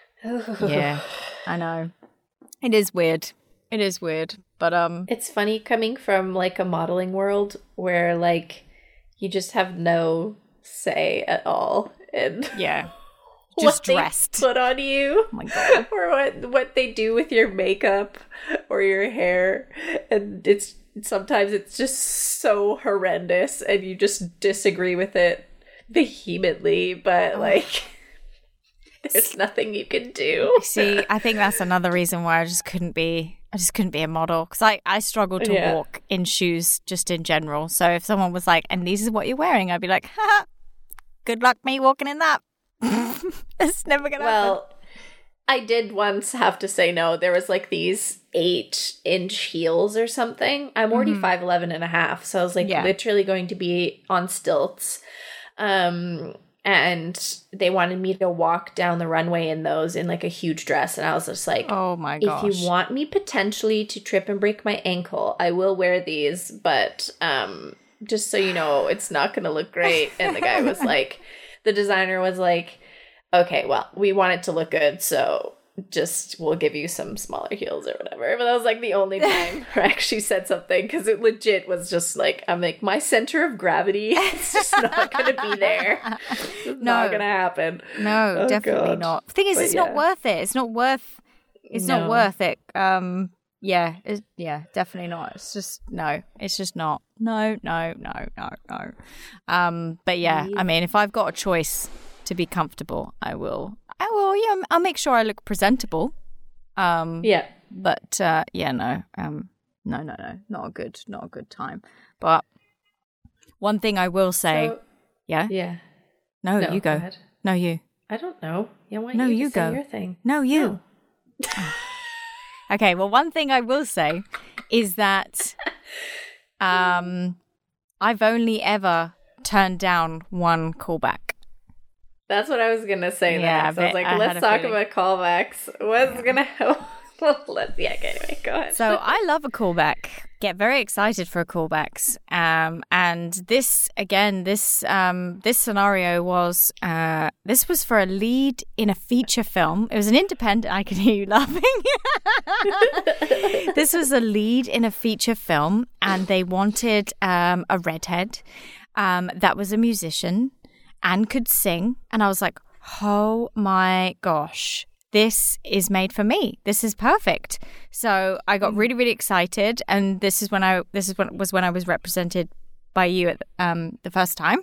yeah, I know. It is weird. It is weird. But um, it's funny coming from like a modeling world where like you just have no say at all in yeah, just what dressed they put on you. Oh my God. Or what what they do with your makeup or your hair, and it's. Sometimes it's just so horrendous and you just disagree with it vehemently, but like there's nothing you can do. See, I think that's another reason why I just couldn't be I just couldn't be a model because I, I struggle to yeah. walk in shoes just in general. So if someone was like, and this is what you're wearing, I'd be like, ha, good luck me walking in that. It's never gonna well, happen. I did once have to say no. There was like these eight inch heels or something. I'm already mm-hmm. five eleven and a half. So I was like yeah. literally going to be on stilts. Um, and they wanted me to walk down the runway in those in like a huge dress. And I was just like, oh my gosh. If you want me potentially to trip and break my ankle, I will wear these. But um, just so you know, it's not going to look great. And the guy was like, the designer was like, okay, well, we want it to look good, so just we'll give you some smaller heels or whatever. But that was like the only time I actually said something because it legit was just like, I'm like, my center of gravity is just not going to be there. It's no. not going to happen. No, oh, definitely God. Not. The thing is, but it's yeah. not worth it. It's not worth. It's no. not worth it. Um, yeah, it's, yeah, definitely not. It's just no. It's just not. No, no, no, no, no. Um, but yeah, I mean, if I've got a choice to be comfortable, I will. I will. Yeah, I'll make sure I look presentable. Um, yeah, but uh, yeah, no, um, no, no, no, not a good, not a good time. But one thing I will say, so, yeah, yeah. No, no you go. go no, you. I don't know. Yeah, why no, you, you to go. Say your thing. No, you. No. Okay. Well, one thing I will say is that Um, I've only ever turned down one callback. That's what I was gonna say. Yeah, then. So I was like, I let's talk feeling. about callbacks. What's yeah. gonna help? Let's yeah. Okay, anyway, go ahead. So I love a callback. Get very excited for callbacks. Um, and this again, this um, this scenario was uh, this was for a lead in a feature film. It was an independent. I can hear you laughing. This was a lead in a feature film, and they wanted um, a redhead um, that was a musician and could sing. And I was like, oh my gosh. This is made for me. This is perfect. So I got really, really excited, and this is when I this is when was when I was represented by you at um, the first time,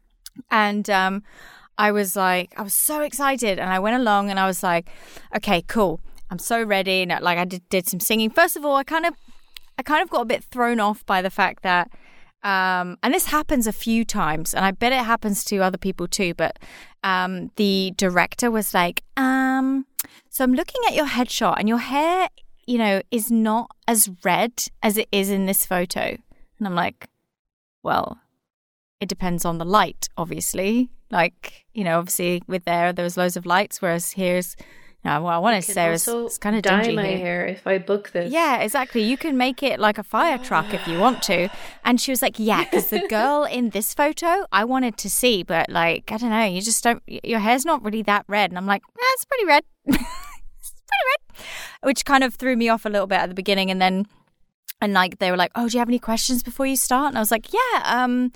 and um, I was like, I was so excited, and I went along, and I was like, okay, cool, I'm so ready. And like I did, did some singing. First of all, I kind of, I kind of got a bit thrown off by the fact that. Um, and this happens a few times, and I bet it happens to other people too, but um, the director was like, um, so I'm looking at your headshot, and your hair, you know, is not as red as it is in this photo. And I'm like, well, it depends on the light, obviously. Like, you know, obviously with there, there was loads of lights, whereas here's... No, what I wanted to say was it's kind of dye dingy my here. hair if I book this. Yeah, exactly. You can make it like a fire truck if you want to. And she was like, yeah, because the girl in this photo, I wanted to see, but like, I don't know, you just don't, your hair's not really that red. And I'm like, eh, it's pretty red. It's pretty red. Which kind of threw me off a little bit at the beginning. And then, and like, they were like, oh, do you have any questions before you start? And I was like, yeah, um...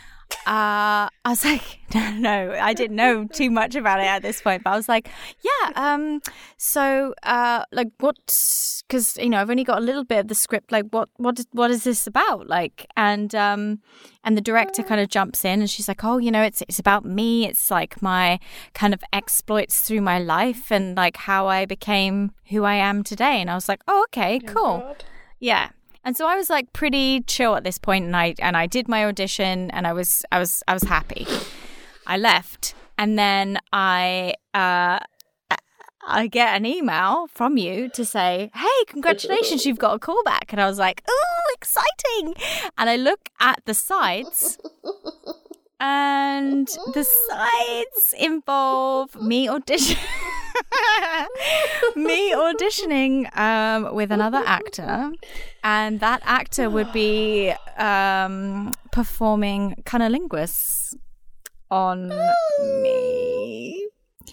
Uh, I was like, no, no, I didn't know too much about it at this point, but I was like, yeah, um, so, uh, like, what, because, you know, I've only got a little bit of the script, like, what, what, what is this about? Like, and, um, and the director kind of jumps in and she's like, oh, you know, it's, it's about me. It's like my kind of exploits through my life and like how I became who I am today. And I was like, oh, okay, cool. Oh, yeah. And so I was like pretty chill at this point, and I and I did my audition, and I was I was I was happy. I left, and then I uh, I get an email from you to say, "Hey, congratulations, you've got a callback." And I was like, "Oh, exciting!" And I look at the sides, and the sides involve me audition. me auditioning um, with another actor, and that actor would be um, performing cunnilingus on me.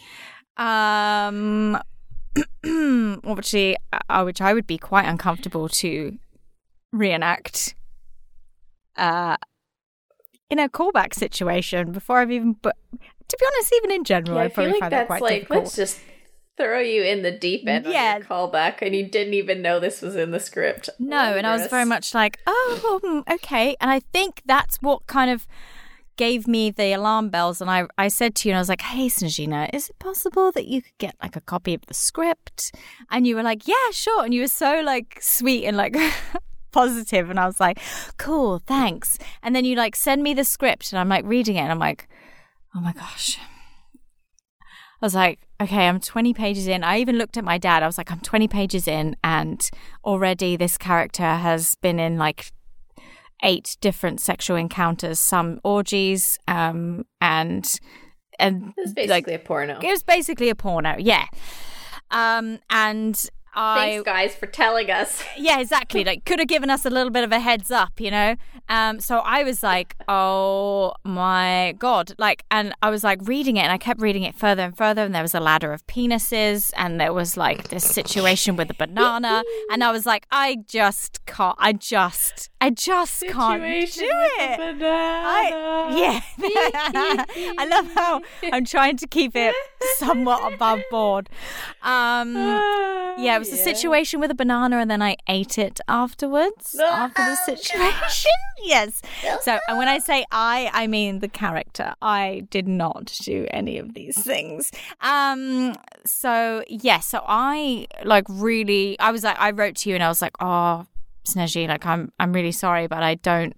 Um, obviously, uh, which I would be quite uncomfortable to reenact uh, in a callback situation before I've even... But to be honest, even in general, yeah, I probably like find that's that quite like, difficult. Let's just throw you in the deep end yeah. on your callback, and you didn't even know this was in the script. No, oh, and I was very much like, oh, okay. And I think that's what kind of gave me the alarm bells. And I, I said to you, and I was like, hey, Snezhina, is it possible that you could get like a copy of the script? And you were like, yeah, sure. And you were so like sweet and like... positive, and I was like, cool, thanks. And then you like send me the script, and I'm like reading it, and I'm like, oh my gosh. I was like, okay, I'm twenty pages in. I even looked at my dad. I was like, I'm twenty pages in, and already this character has been in like eight different sexual encounters, some orgies, um, and and it was basically like, a porno. It was basically a porno, yeah. Um, and I, Thanks, guys, for telling us. Yeah, exactly. Like, could have given us a little bit of a heads up, you know? Um, so I was like, oh my God. Like, and I was like reading it, and I kept reading it further and further, and there was a ladder of penises, and there was like this situation with a banana, and I was like, I just can't, I just, I just situation can't do it. Banana. I, yeah. I love how I'm trying to keep it somewhat above board. Um, yeah, it was a yeah. situation with a banana, and then I ate it afterwards, after the situation. Yes. So, and when I say I, I mean the character. I did not do any of these things. Um. So, yes. Yeah, so I, like, really, I was like, I wrote to you, and I was like, oh, Snezhy, like, I'm, I'm really sorry, but I don't,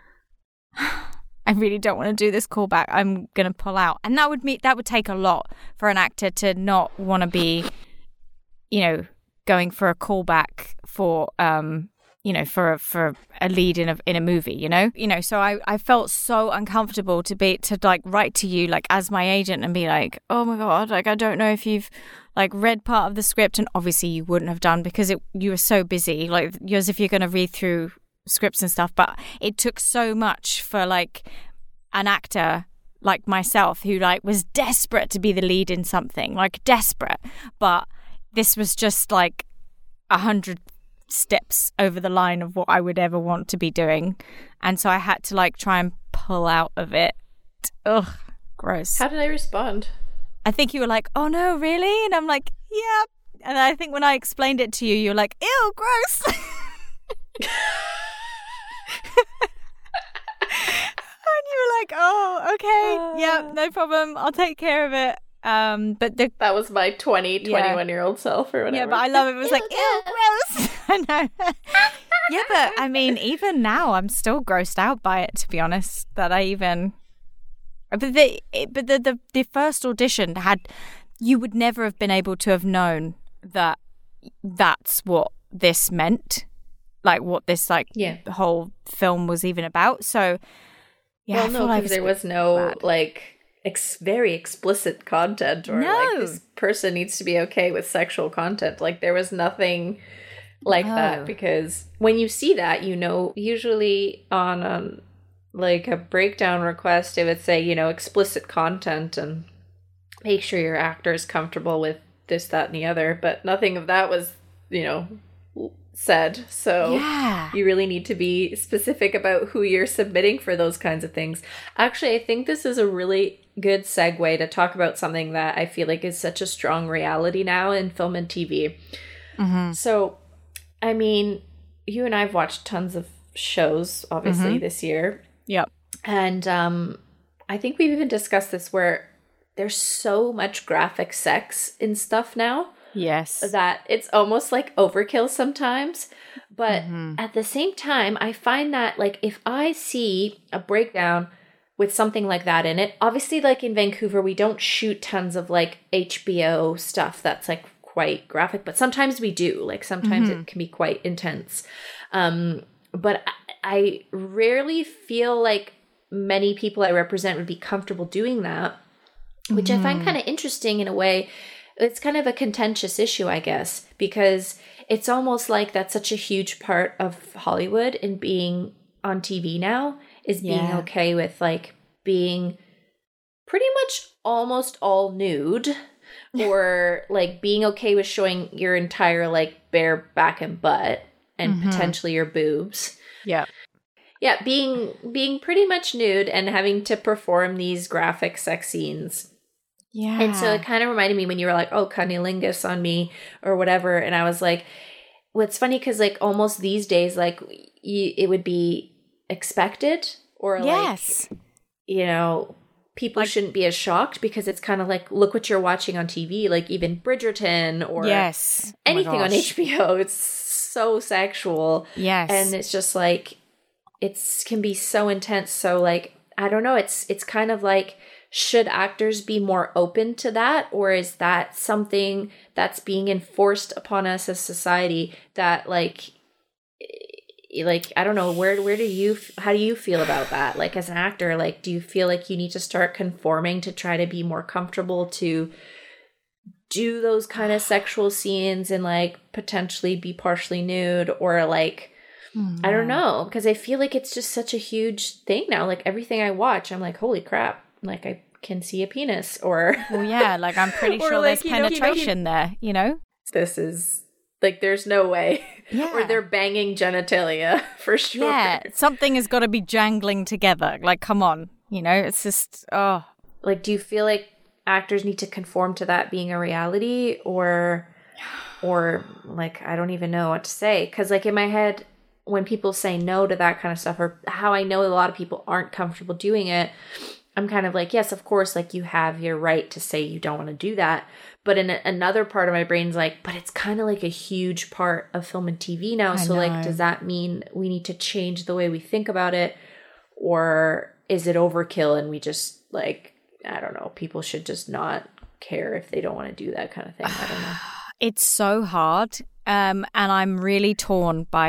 I really don't want to do this callback. I'm going to pull out. And that would mean, that would take a lot for an actor to not want to be, you know, going for a callback for, um, you know, for a, for a lead in a in a movie, you know, you know. So I, I felt so uncomfortable to be to like write to you like as my agent and be like, oh my god, like I don't know if you've like read part of the script, and obviously you wouldn't have done because it you were so busy, like as if you're going to read through scripts and stuff. But it took so much for like an actor like myself who like was desperate to be the lead in something, like desperate, but this was just like a hundred steps over the line of what I would ever want to be doing, and so I had to like try and pull out of it. Ugh, gross. How did I respond? I think you were like, oh no, really? And I'm like, yeah. And I think when I explained it to you, you're like, ew, gross. And you were like, oh, okay, uh, yeah, no problem, I'll take care of it. Um, but the, that was my twenty, twenty-one year old self or whatever. Yeah, but I love it. It was like, ew, gross. I know. Yeah, but I mean, even now, I'm still grossed out by it, to be honest, that I even... But the but the, the, the first audition had... You would never have been able to have known that that's what this meant. Like, what this, like, yeah. whole film was even about. So, yeah, well, I no, feel like because there was no, bad. like... Ex- very explicit content or no. like this person needs to be okay with sexual content. Like there was nothing like no. that, because when you see that, you know, usually on um, like a breakdown request it would say, you know, explicit content and make sure your actor is comfortable with this, that, and the other, but nothing of that was, you know, said. So yeah. you really need to be specific about who you're submitting for those kinds of things. Actually, I think this is a really good segue to talk about something that I feel like is such a strong reality now in film and T V. Mm-hmm. So, I mean, you and I have watched tons of shows, obviously, mm-hmm. this year. Yep. And um, I think we've even discussed this where there's so much graphic sex in stuff now. Yes. That it's almost like overkill sometimes. But mm-hmm. at the same time, I find that like if I see a breakdown with something like that in it, obviously like in Vancouver, we don't shoot tons of like H B O stuff that's like quite graphic, but sometimes we do. Like sometimes mm-hmm. it can be quite intense. Um, but I, I rarely feel like many people I represent would be comfortable doing that, which mm-hmm. I find kind of interesting in a way. It's kind of a contentious issue, I guess, because it's almost like that's such a huge part of Hollywood and being on T V now is being yeah. okay with like being pretty much almost all nude or like being okay with showing your entire like bare back and butt and mm-hmm. potentially your boobs. Yeah. Yeah, being being pretty much nude and having to perform these graphic sex scenes. Yeah. And so it kind of reminded me when you were like, oh, cunnilingus on me or whatever. And I was like, well, it's funny because like almost these days, like you, it would be expected or yes. like, you know, people like, shouldn't be as shocked because it's kind of like, look what you're watching on T V, like even Bridgerton or yes. anything oh on H B O. It's so sexual. Yes. And it's just like, it's can be so intense. So like, I don't know. It's, it's kind of like, should actors be more open to that? Or is that something that's being enforced upon us as society that like, like, I don't know, where, where do you, how do you feel about that? Like as an actor, like, do you feel like you need to start conforming to try to be more comfortable to do those kind of sexual scenes and like potentially be partially nude or like, mm-hmm. I don't know. Cause I feel like it's just such a huge thing now. Like everything I watch, I'm like, holy crap. Like I can see a penis or well yeah like I'm pretty sure like, there's penetration know, there, you know. This is like there's no way. Yeah. Or they're banging genitalia for sure. Yeah, something has got to be jangling together. Like come on, you know, it's just oh like do you feel like actors need to conform to that being a reality or or like I don't even know what to say because like in my head when people say no to that kind of stuff or how I know a lot of people aren't comfortable doing it, I'm kind of like, yes, of course, like you have your right to say you don't want to do that. But in a, another part of my brain's like, but it's kind of like a huge part of film and T V now. I so know. like, does that mean we need to change the way we think about it? Or is it overkill and we just like, I don't know, people should just not care if they don't want to do that kind of thing. I don't know. It's so hard. Um, and I'm really torn by it.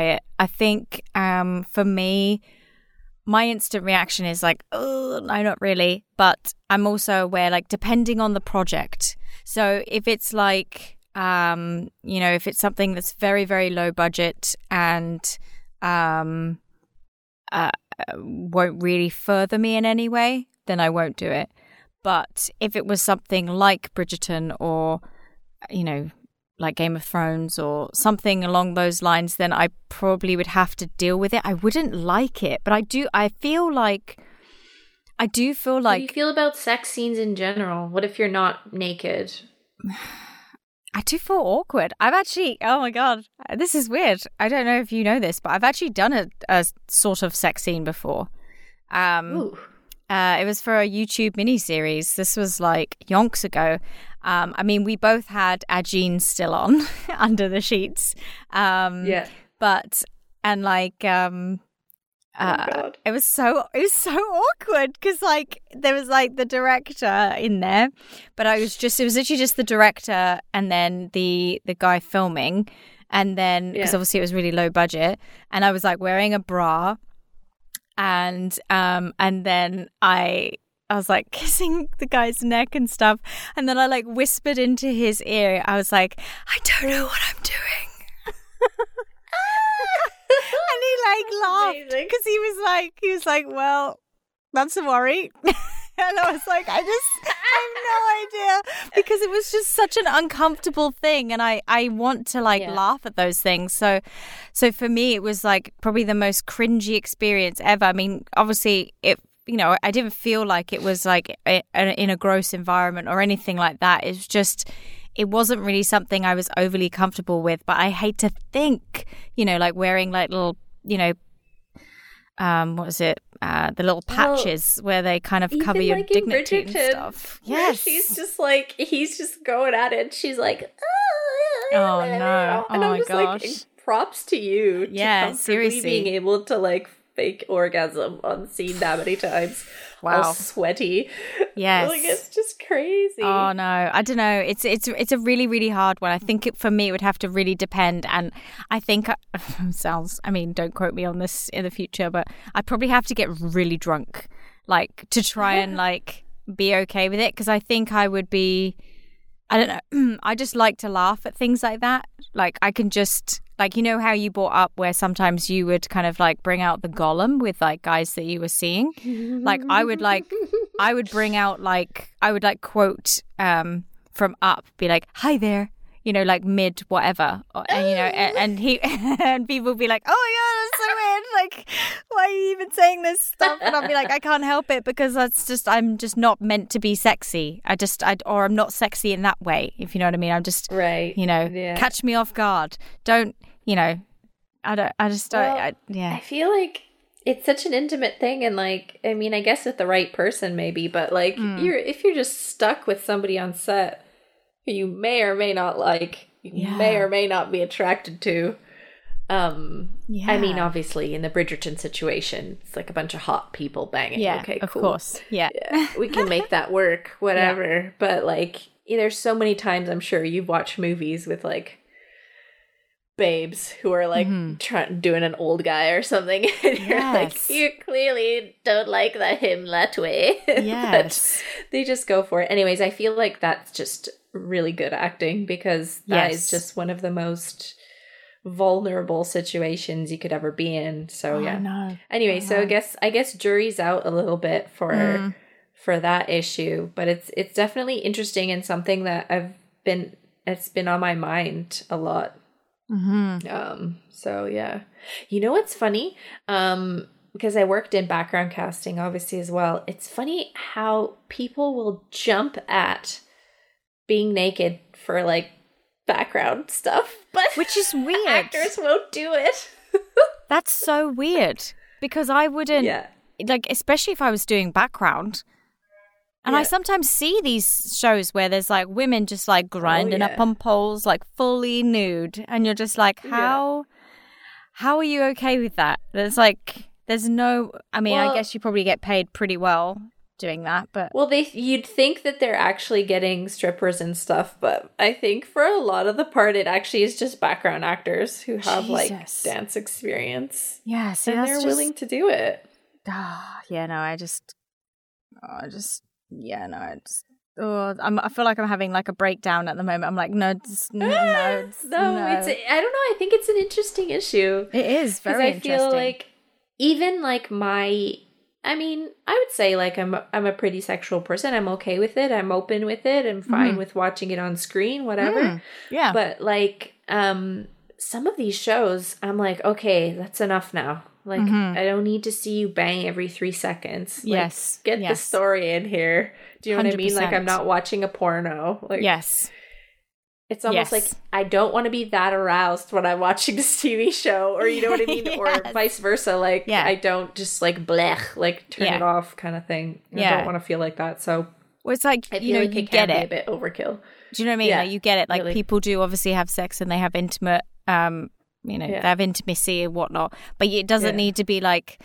I think um, for me, my instant reaction is like, oh, no, not really. But I'm also aware, like, depending on the project. So if it's like, um, you know, if it's something that's very, very low budget and um, uh, won't really further me in any way, then I won't do it. But if it was something like Bridgerton or, you know, like Game of Thrones or something along those lines, then I probably would have to deal with it. I wouldn't like it, but I do, I feel like, I do feel like... How do you feel about sex scenes in general? What if you're not naked? I do feel awkward. I've actually, oh my God, this is weird. I don't know if you know this, but I've actually done a, a sort of sex scene before. Um, Ooh. Uh, it was for a YouTube miniseries. This was like yonks ago. Um, I mean, we both had our jeans still on under the sheets. Um, yeah. But, and like, um, uh, oh God. it was so, it was so awkward because like there was like the director in there, but I was just, it was literally just the director and then the, the guy filming. And then, because yeah. obviously it was really low budget, and I was like wearing a bra. And um and then I I was like kissing the guy's neck and stuff, and then I like whispered into his ear. I was like, I don't know what I'm doing. And he like laughed because he was like he was like, well, that's a worry. And I was like, I just I have no idea, because it was just such an uncomfortable thing, and I, I want to like yeah. laugh at those things. So, so for me, it was like probably the most cringy experience ever. I mean, obviously, it you know I didn't feel like it was like a, a, in a gross environment or anything like that. It was just, it wasn't really something I was overly comfortable with. But I hate to think, you know, like wearing like little, you know. Um, what was it? Uh, the little patches well, where they kind of cover your like dignity and stuff. Yes, she's just like he's just going at it. And she's like, oh, oh no, and oh I'm my just gosh. Like, props to you. Yeah, to seriously, being able to like fake orgasm on scene that many times. Wow, all sweaty. Yes, like it's just crazy. Oh no, I don't know. It's it's it's a really really hard one. I think it, for me it would have to really depend, and I think sounds. I mean, don't quote me on this in the future, but I'd probably have to get really drunk, like to try and like be okay with it, because I think I would be. I don't know. I just like to laugh at things like that. Like I can just. Like, you know how you brought up where sometimes you would kind of like bring out the Gollum with like guys that you were seeing. Like I would like, I would bring out like, I would like quote um, from Up, be like, hi there, you know, like mid whatever. Or, and, you know, and, and he, and people would be like, oh my God, that's so weird. Like, why are you even saying this stuff? And I'll be like, I can't help it because that's just, I'm just not meant to be sexy. I just, I, or I'm not sexy in that way, if you know what I mean. I'm just, right. you know, yeah. catch me off guard. Don't, you know, I don't, I just don't, well, I, yeah. I feel like it's such an intimate thing. And like, I mean, I guess with the right person maybe, but like mm. you're, if you're just stuck with somebody on set who you may or may not like, you yeah. may or may not be attracted to. Um, yeah. I mean, obviously in the Bridgerton situation, it's like a bunch of hot people banging. Yeah, okay, of cool. course. Yeah. yeah. We can make that work, whatever. Yeah. But like, you know, there's so many times I'm sure you've watched movies with like, babes who are like mm-hmm. trying doing an old guy or something, and you're yes. like, you clearly don't like the him that way. Yes. But they just go for it. Anyways, I feel like that's just really good acting, because that yes. is just one of the most vulnerable situations you could ever be in. So oh, yeah. No. Anyway, oh, so no. I guess I guess jury's out a little bit for mm. for that issue, but it's it's definitely interesting and something that I've been it's been on my mind a lot. Mm-hmm. Um, so yeah, you know what's funny? Um, because I worked in background casting, obviously as well. It's funny how people will jump at being naked for like background stuff, but which is weird. Actors won't do it. That's so weird, because I wouldn't. Yeah. Like, especially if I was doing background. And yeah. I sometimes see these shows where there's like women just like grinding oh, yeah. up on poles, like fully nude. And you're just like, how, yeah. how are you okay with that? There's like, there's no, I mean, well, I guess you probably get paid pretty well. doing that. But well, they you'd think that they're actually getting strippers and stuff, but I think for a lot of the part, it actually is just background actors who have Jesus. like dance experience. Yeah, see, and that's they're just... willing to do it. Ah, yeah, no, I just, oh, I just, yeah, no, I just. Oh, I'm, I feel like I'm having like a breakdown at the moment. I'm like, no, just, no, no, just, no, no. It's. A, I don't know. I think it's an interesting issue. It is very I interesting. feel like even like my, I mean, I would say like I'm I'm a pretty sexual person. I'm okay with it. I'm open with it. I'm fine mm. with watching it on screen, whatever. Mm. Yeah. But like, um, some of these shows, I'm like, okay, that's enough now. Like, mm-hmm. I don't need to see you bang every three seconds. Like, yes. Get yes. the story in here. Do you know one hundred percent. What I mean? Like, I'm not watching a porno. Like, yes. It's almost yes. like I don't want to be that aroused when I'm watching this T V show, or you know what I mean? yes. Or vice versa. Like, yeah. I don't just like blech, like turn yeah. it off kind of thing. I yeah. don't want to feel like that. So, well, it's like, I feel you know, like you it get can it. Be a bit overkill. Do you know what I mean? Yeah, like, you get it. Like, really. People do obviously have sex and they have intimate, um, you know, yeah. they have intimacy and whatnot, but it doesn't yeah. need to be like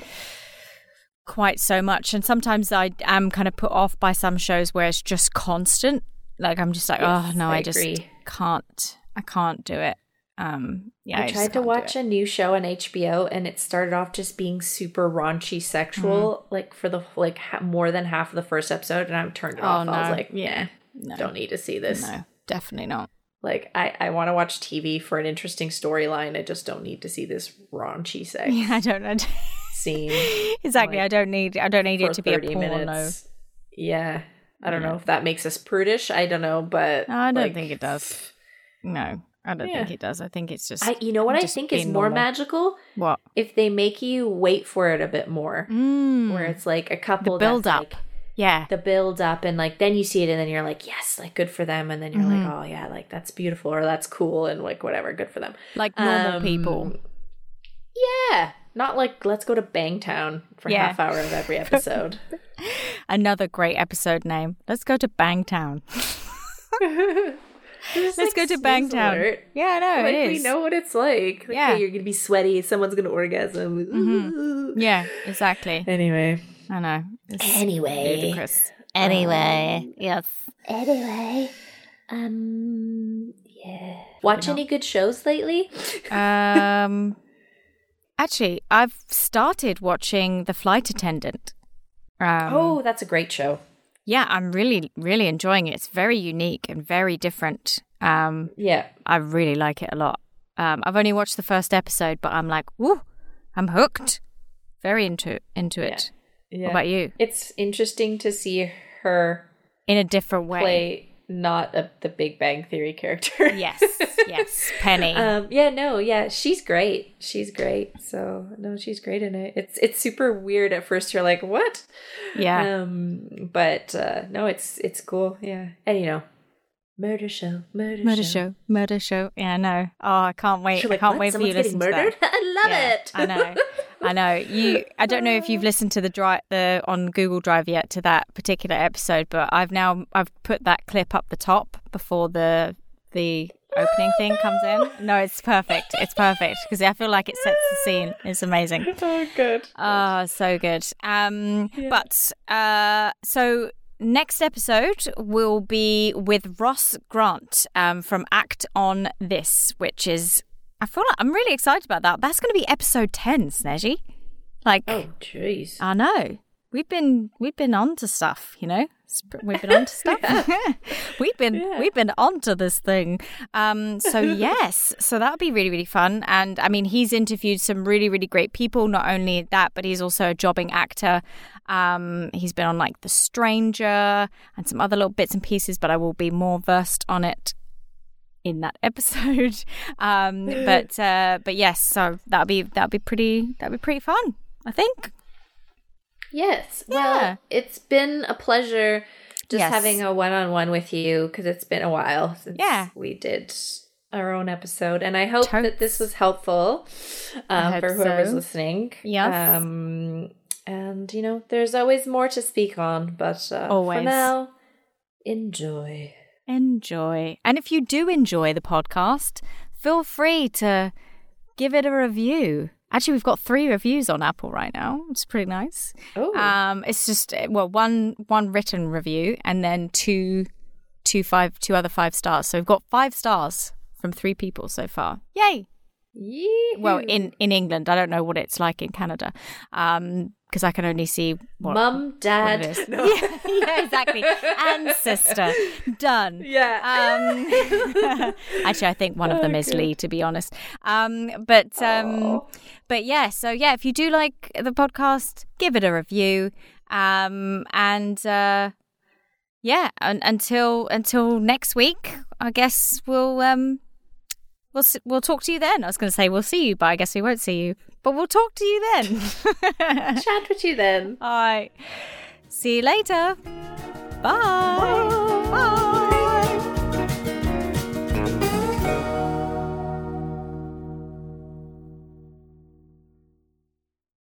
quite so much. And sometimes I am kind of put off by some shows where it's just constant. Like, I'm just like, yes, oh no, I, I just can't, I can't do it. Um, yeah, I, I tried to watch a new show on H B O, and it started off just being super raunchy sexual, mm-hmm. like for the like ha- more than half of the first episode, and I turned it oh, off. No. I was like, yeah, no, don't need to see this. No, definitely not. Like, I, I want to watch T V for an interesting storyline. I just don't need to see this raunchy sex. Yeah, I don't know. Scene. Exactly. Like, I don't need. I don't need it to be a porno. Minutes. Yeah, I don't yeah. know if that makes us prudish. I don't know, but no, I don't like, think it does. No, I don't yeah. think it does. I think it's just. I, you know what I think is more normal. Magical? What? If they make you wait for it a bit more, mm. where it's like a couple the build up. Like, yeah. The build up, and like then you see it and then you're like, yes, like good for them, and then you're mm-hmm. like, oh yeah, like that's beautiful or that's cool and like whatever, good for them. Like normal um, people. Yeah. Not like let's go to Bangtown for yeah. half hour of every episode. Another great episode name. Let's go to Bangtown. Let's like go to Bangtown. Alert. Yeah, I know, like, it is. We know what it's like. like yeah. Hey, you're going to be sweaty. Someone's going to orgasm. Mm-hmm. Yeah, exactly. Anyway. I know. It's anyway. Ludicrous. Anyway. Um, yes. Anyway. Um, yeah. Watch any good shows lately? um, Actually, I've started watching The Flight Attendant. Um, oh, that's a great show. Yeah, I'm really, really enjoying it. It's very unique and very different. Um, yeah. I really like it a lot. Um, I've only watched the first episode, but I'm like, woo, I'm hooked. Very into into it. Yeah. What about you? It's interesting to see her in a different way. Play not a, the Big Bang Theory character. Yes, yes, Penny. Um, yeah, no, yeah, she's great. She's great. So no, she's great in it. It's it's super weird at first. You're like, what? Yeah. Um, but uh, no, it's it's cool. Yeah, and you know, murder show, murder, murder show. show, murder show. Yeah, I know. Oh, I can't wait. Like, I can't what? wait Someone's for you to listen murdered? to that. I love yeah, it. I know. I know. You I don't know if you've listened to the drive the on Google Drive yet to that particular episode, but I've now I've put that clip up the top before the the opening thing comes in. No, it's perfect. It's perfect because I feel like it sets the scene. It's amazing. Oh, good. Oh, so good. Um yeah. but uh so next episode will be with Ross Grant um from Act on This, which is I feel like I'm really excited about that. That's going to be episode ten, Snezzy. Like, oh, jeez. I know. We've been we've been on to stuff, you know. We've been on to stuff. yeah. We've been yeah. we've been onto this thing. Um. So yes. So that'll be really really fun. And I mean, he's interviewed some really really great people. Not only that, but he's also a jobbing actor. Um. He's been on like The Stranger and some other little bits and pieces. But I will be more versed on it in that episode. um but uh but yes, so that'll be that'll be pretty that'll be pretty fun, I think. Yes. Yeah. Well, it's been a pleasure just yes. having a one-on-one with you, because it's been a while since yeah. we did our own episode, and I hope Totes. that this was helpful um, for whoever's so. listening. Yes. Um and you know, there's always more to speak on, but uh, always. For now, enjoy. Enjoy. And if you do enjoy the podcast, feel free to give it a review. Actually, we've got three reviews on Apple right now. It's pretty nice. Oh. Um, it's just well, one one written review and then two, two five, two other five stars. So we've got five stars from three people so far. Yay! Yee-hoo. Well, in, in England, I don't know what it's like in Canada, um, because I can only see what, mum, dad, what it is. No. Yeah, yeah, exactly, and sister. Done. Yeah. Um, actually, I think one of them Oh, is good. Lee, to be honest. Um, but um, Aw. but yeah. So yeah, if you do like the podcast, give it a review. Um, and uh, yeah, un- until until next week, I guess we'll um. We'll we'll talk to you then. I was going to say we'll see you, but I guess we won't see you. But we'll talk to you then. Chat with you then. All right. See you later. Bye. Bye. Bye.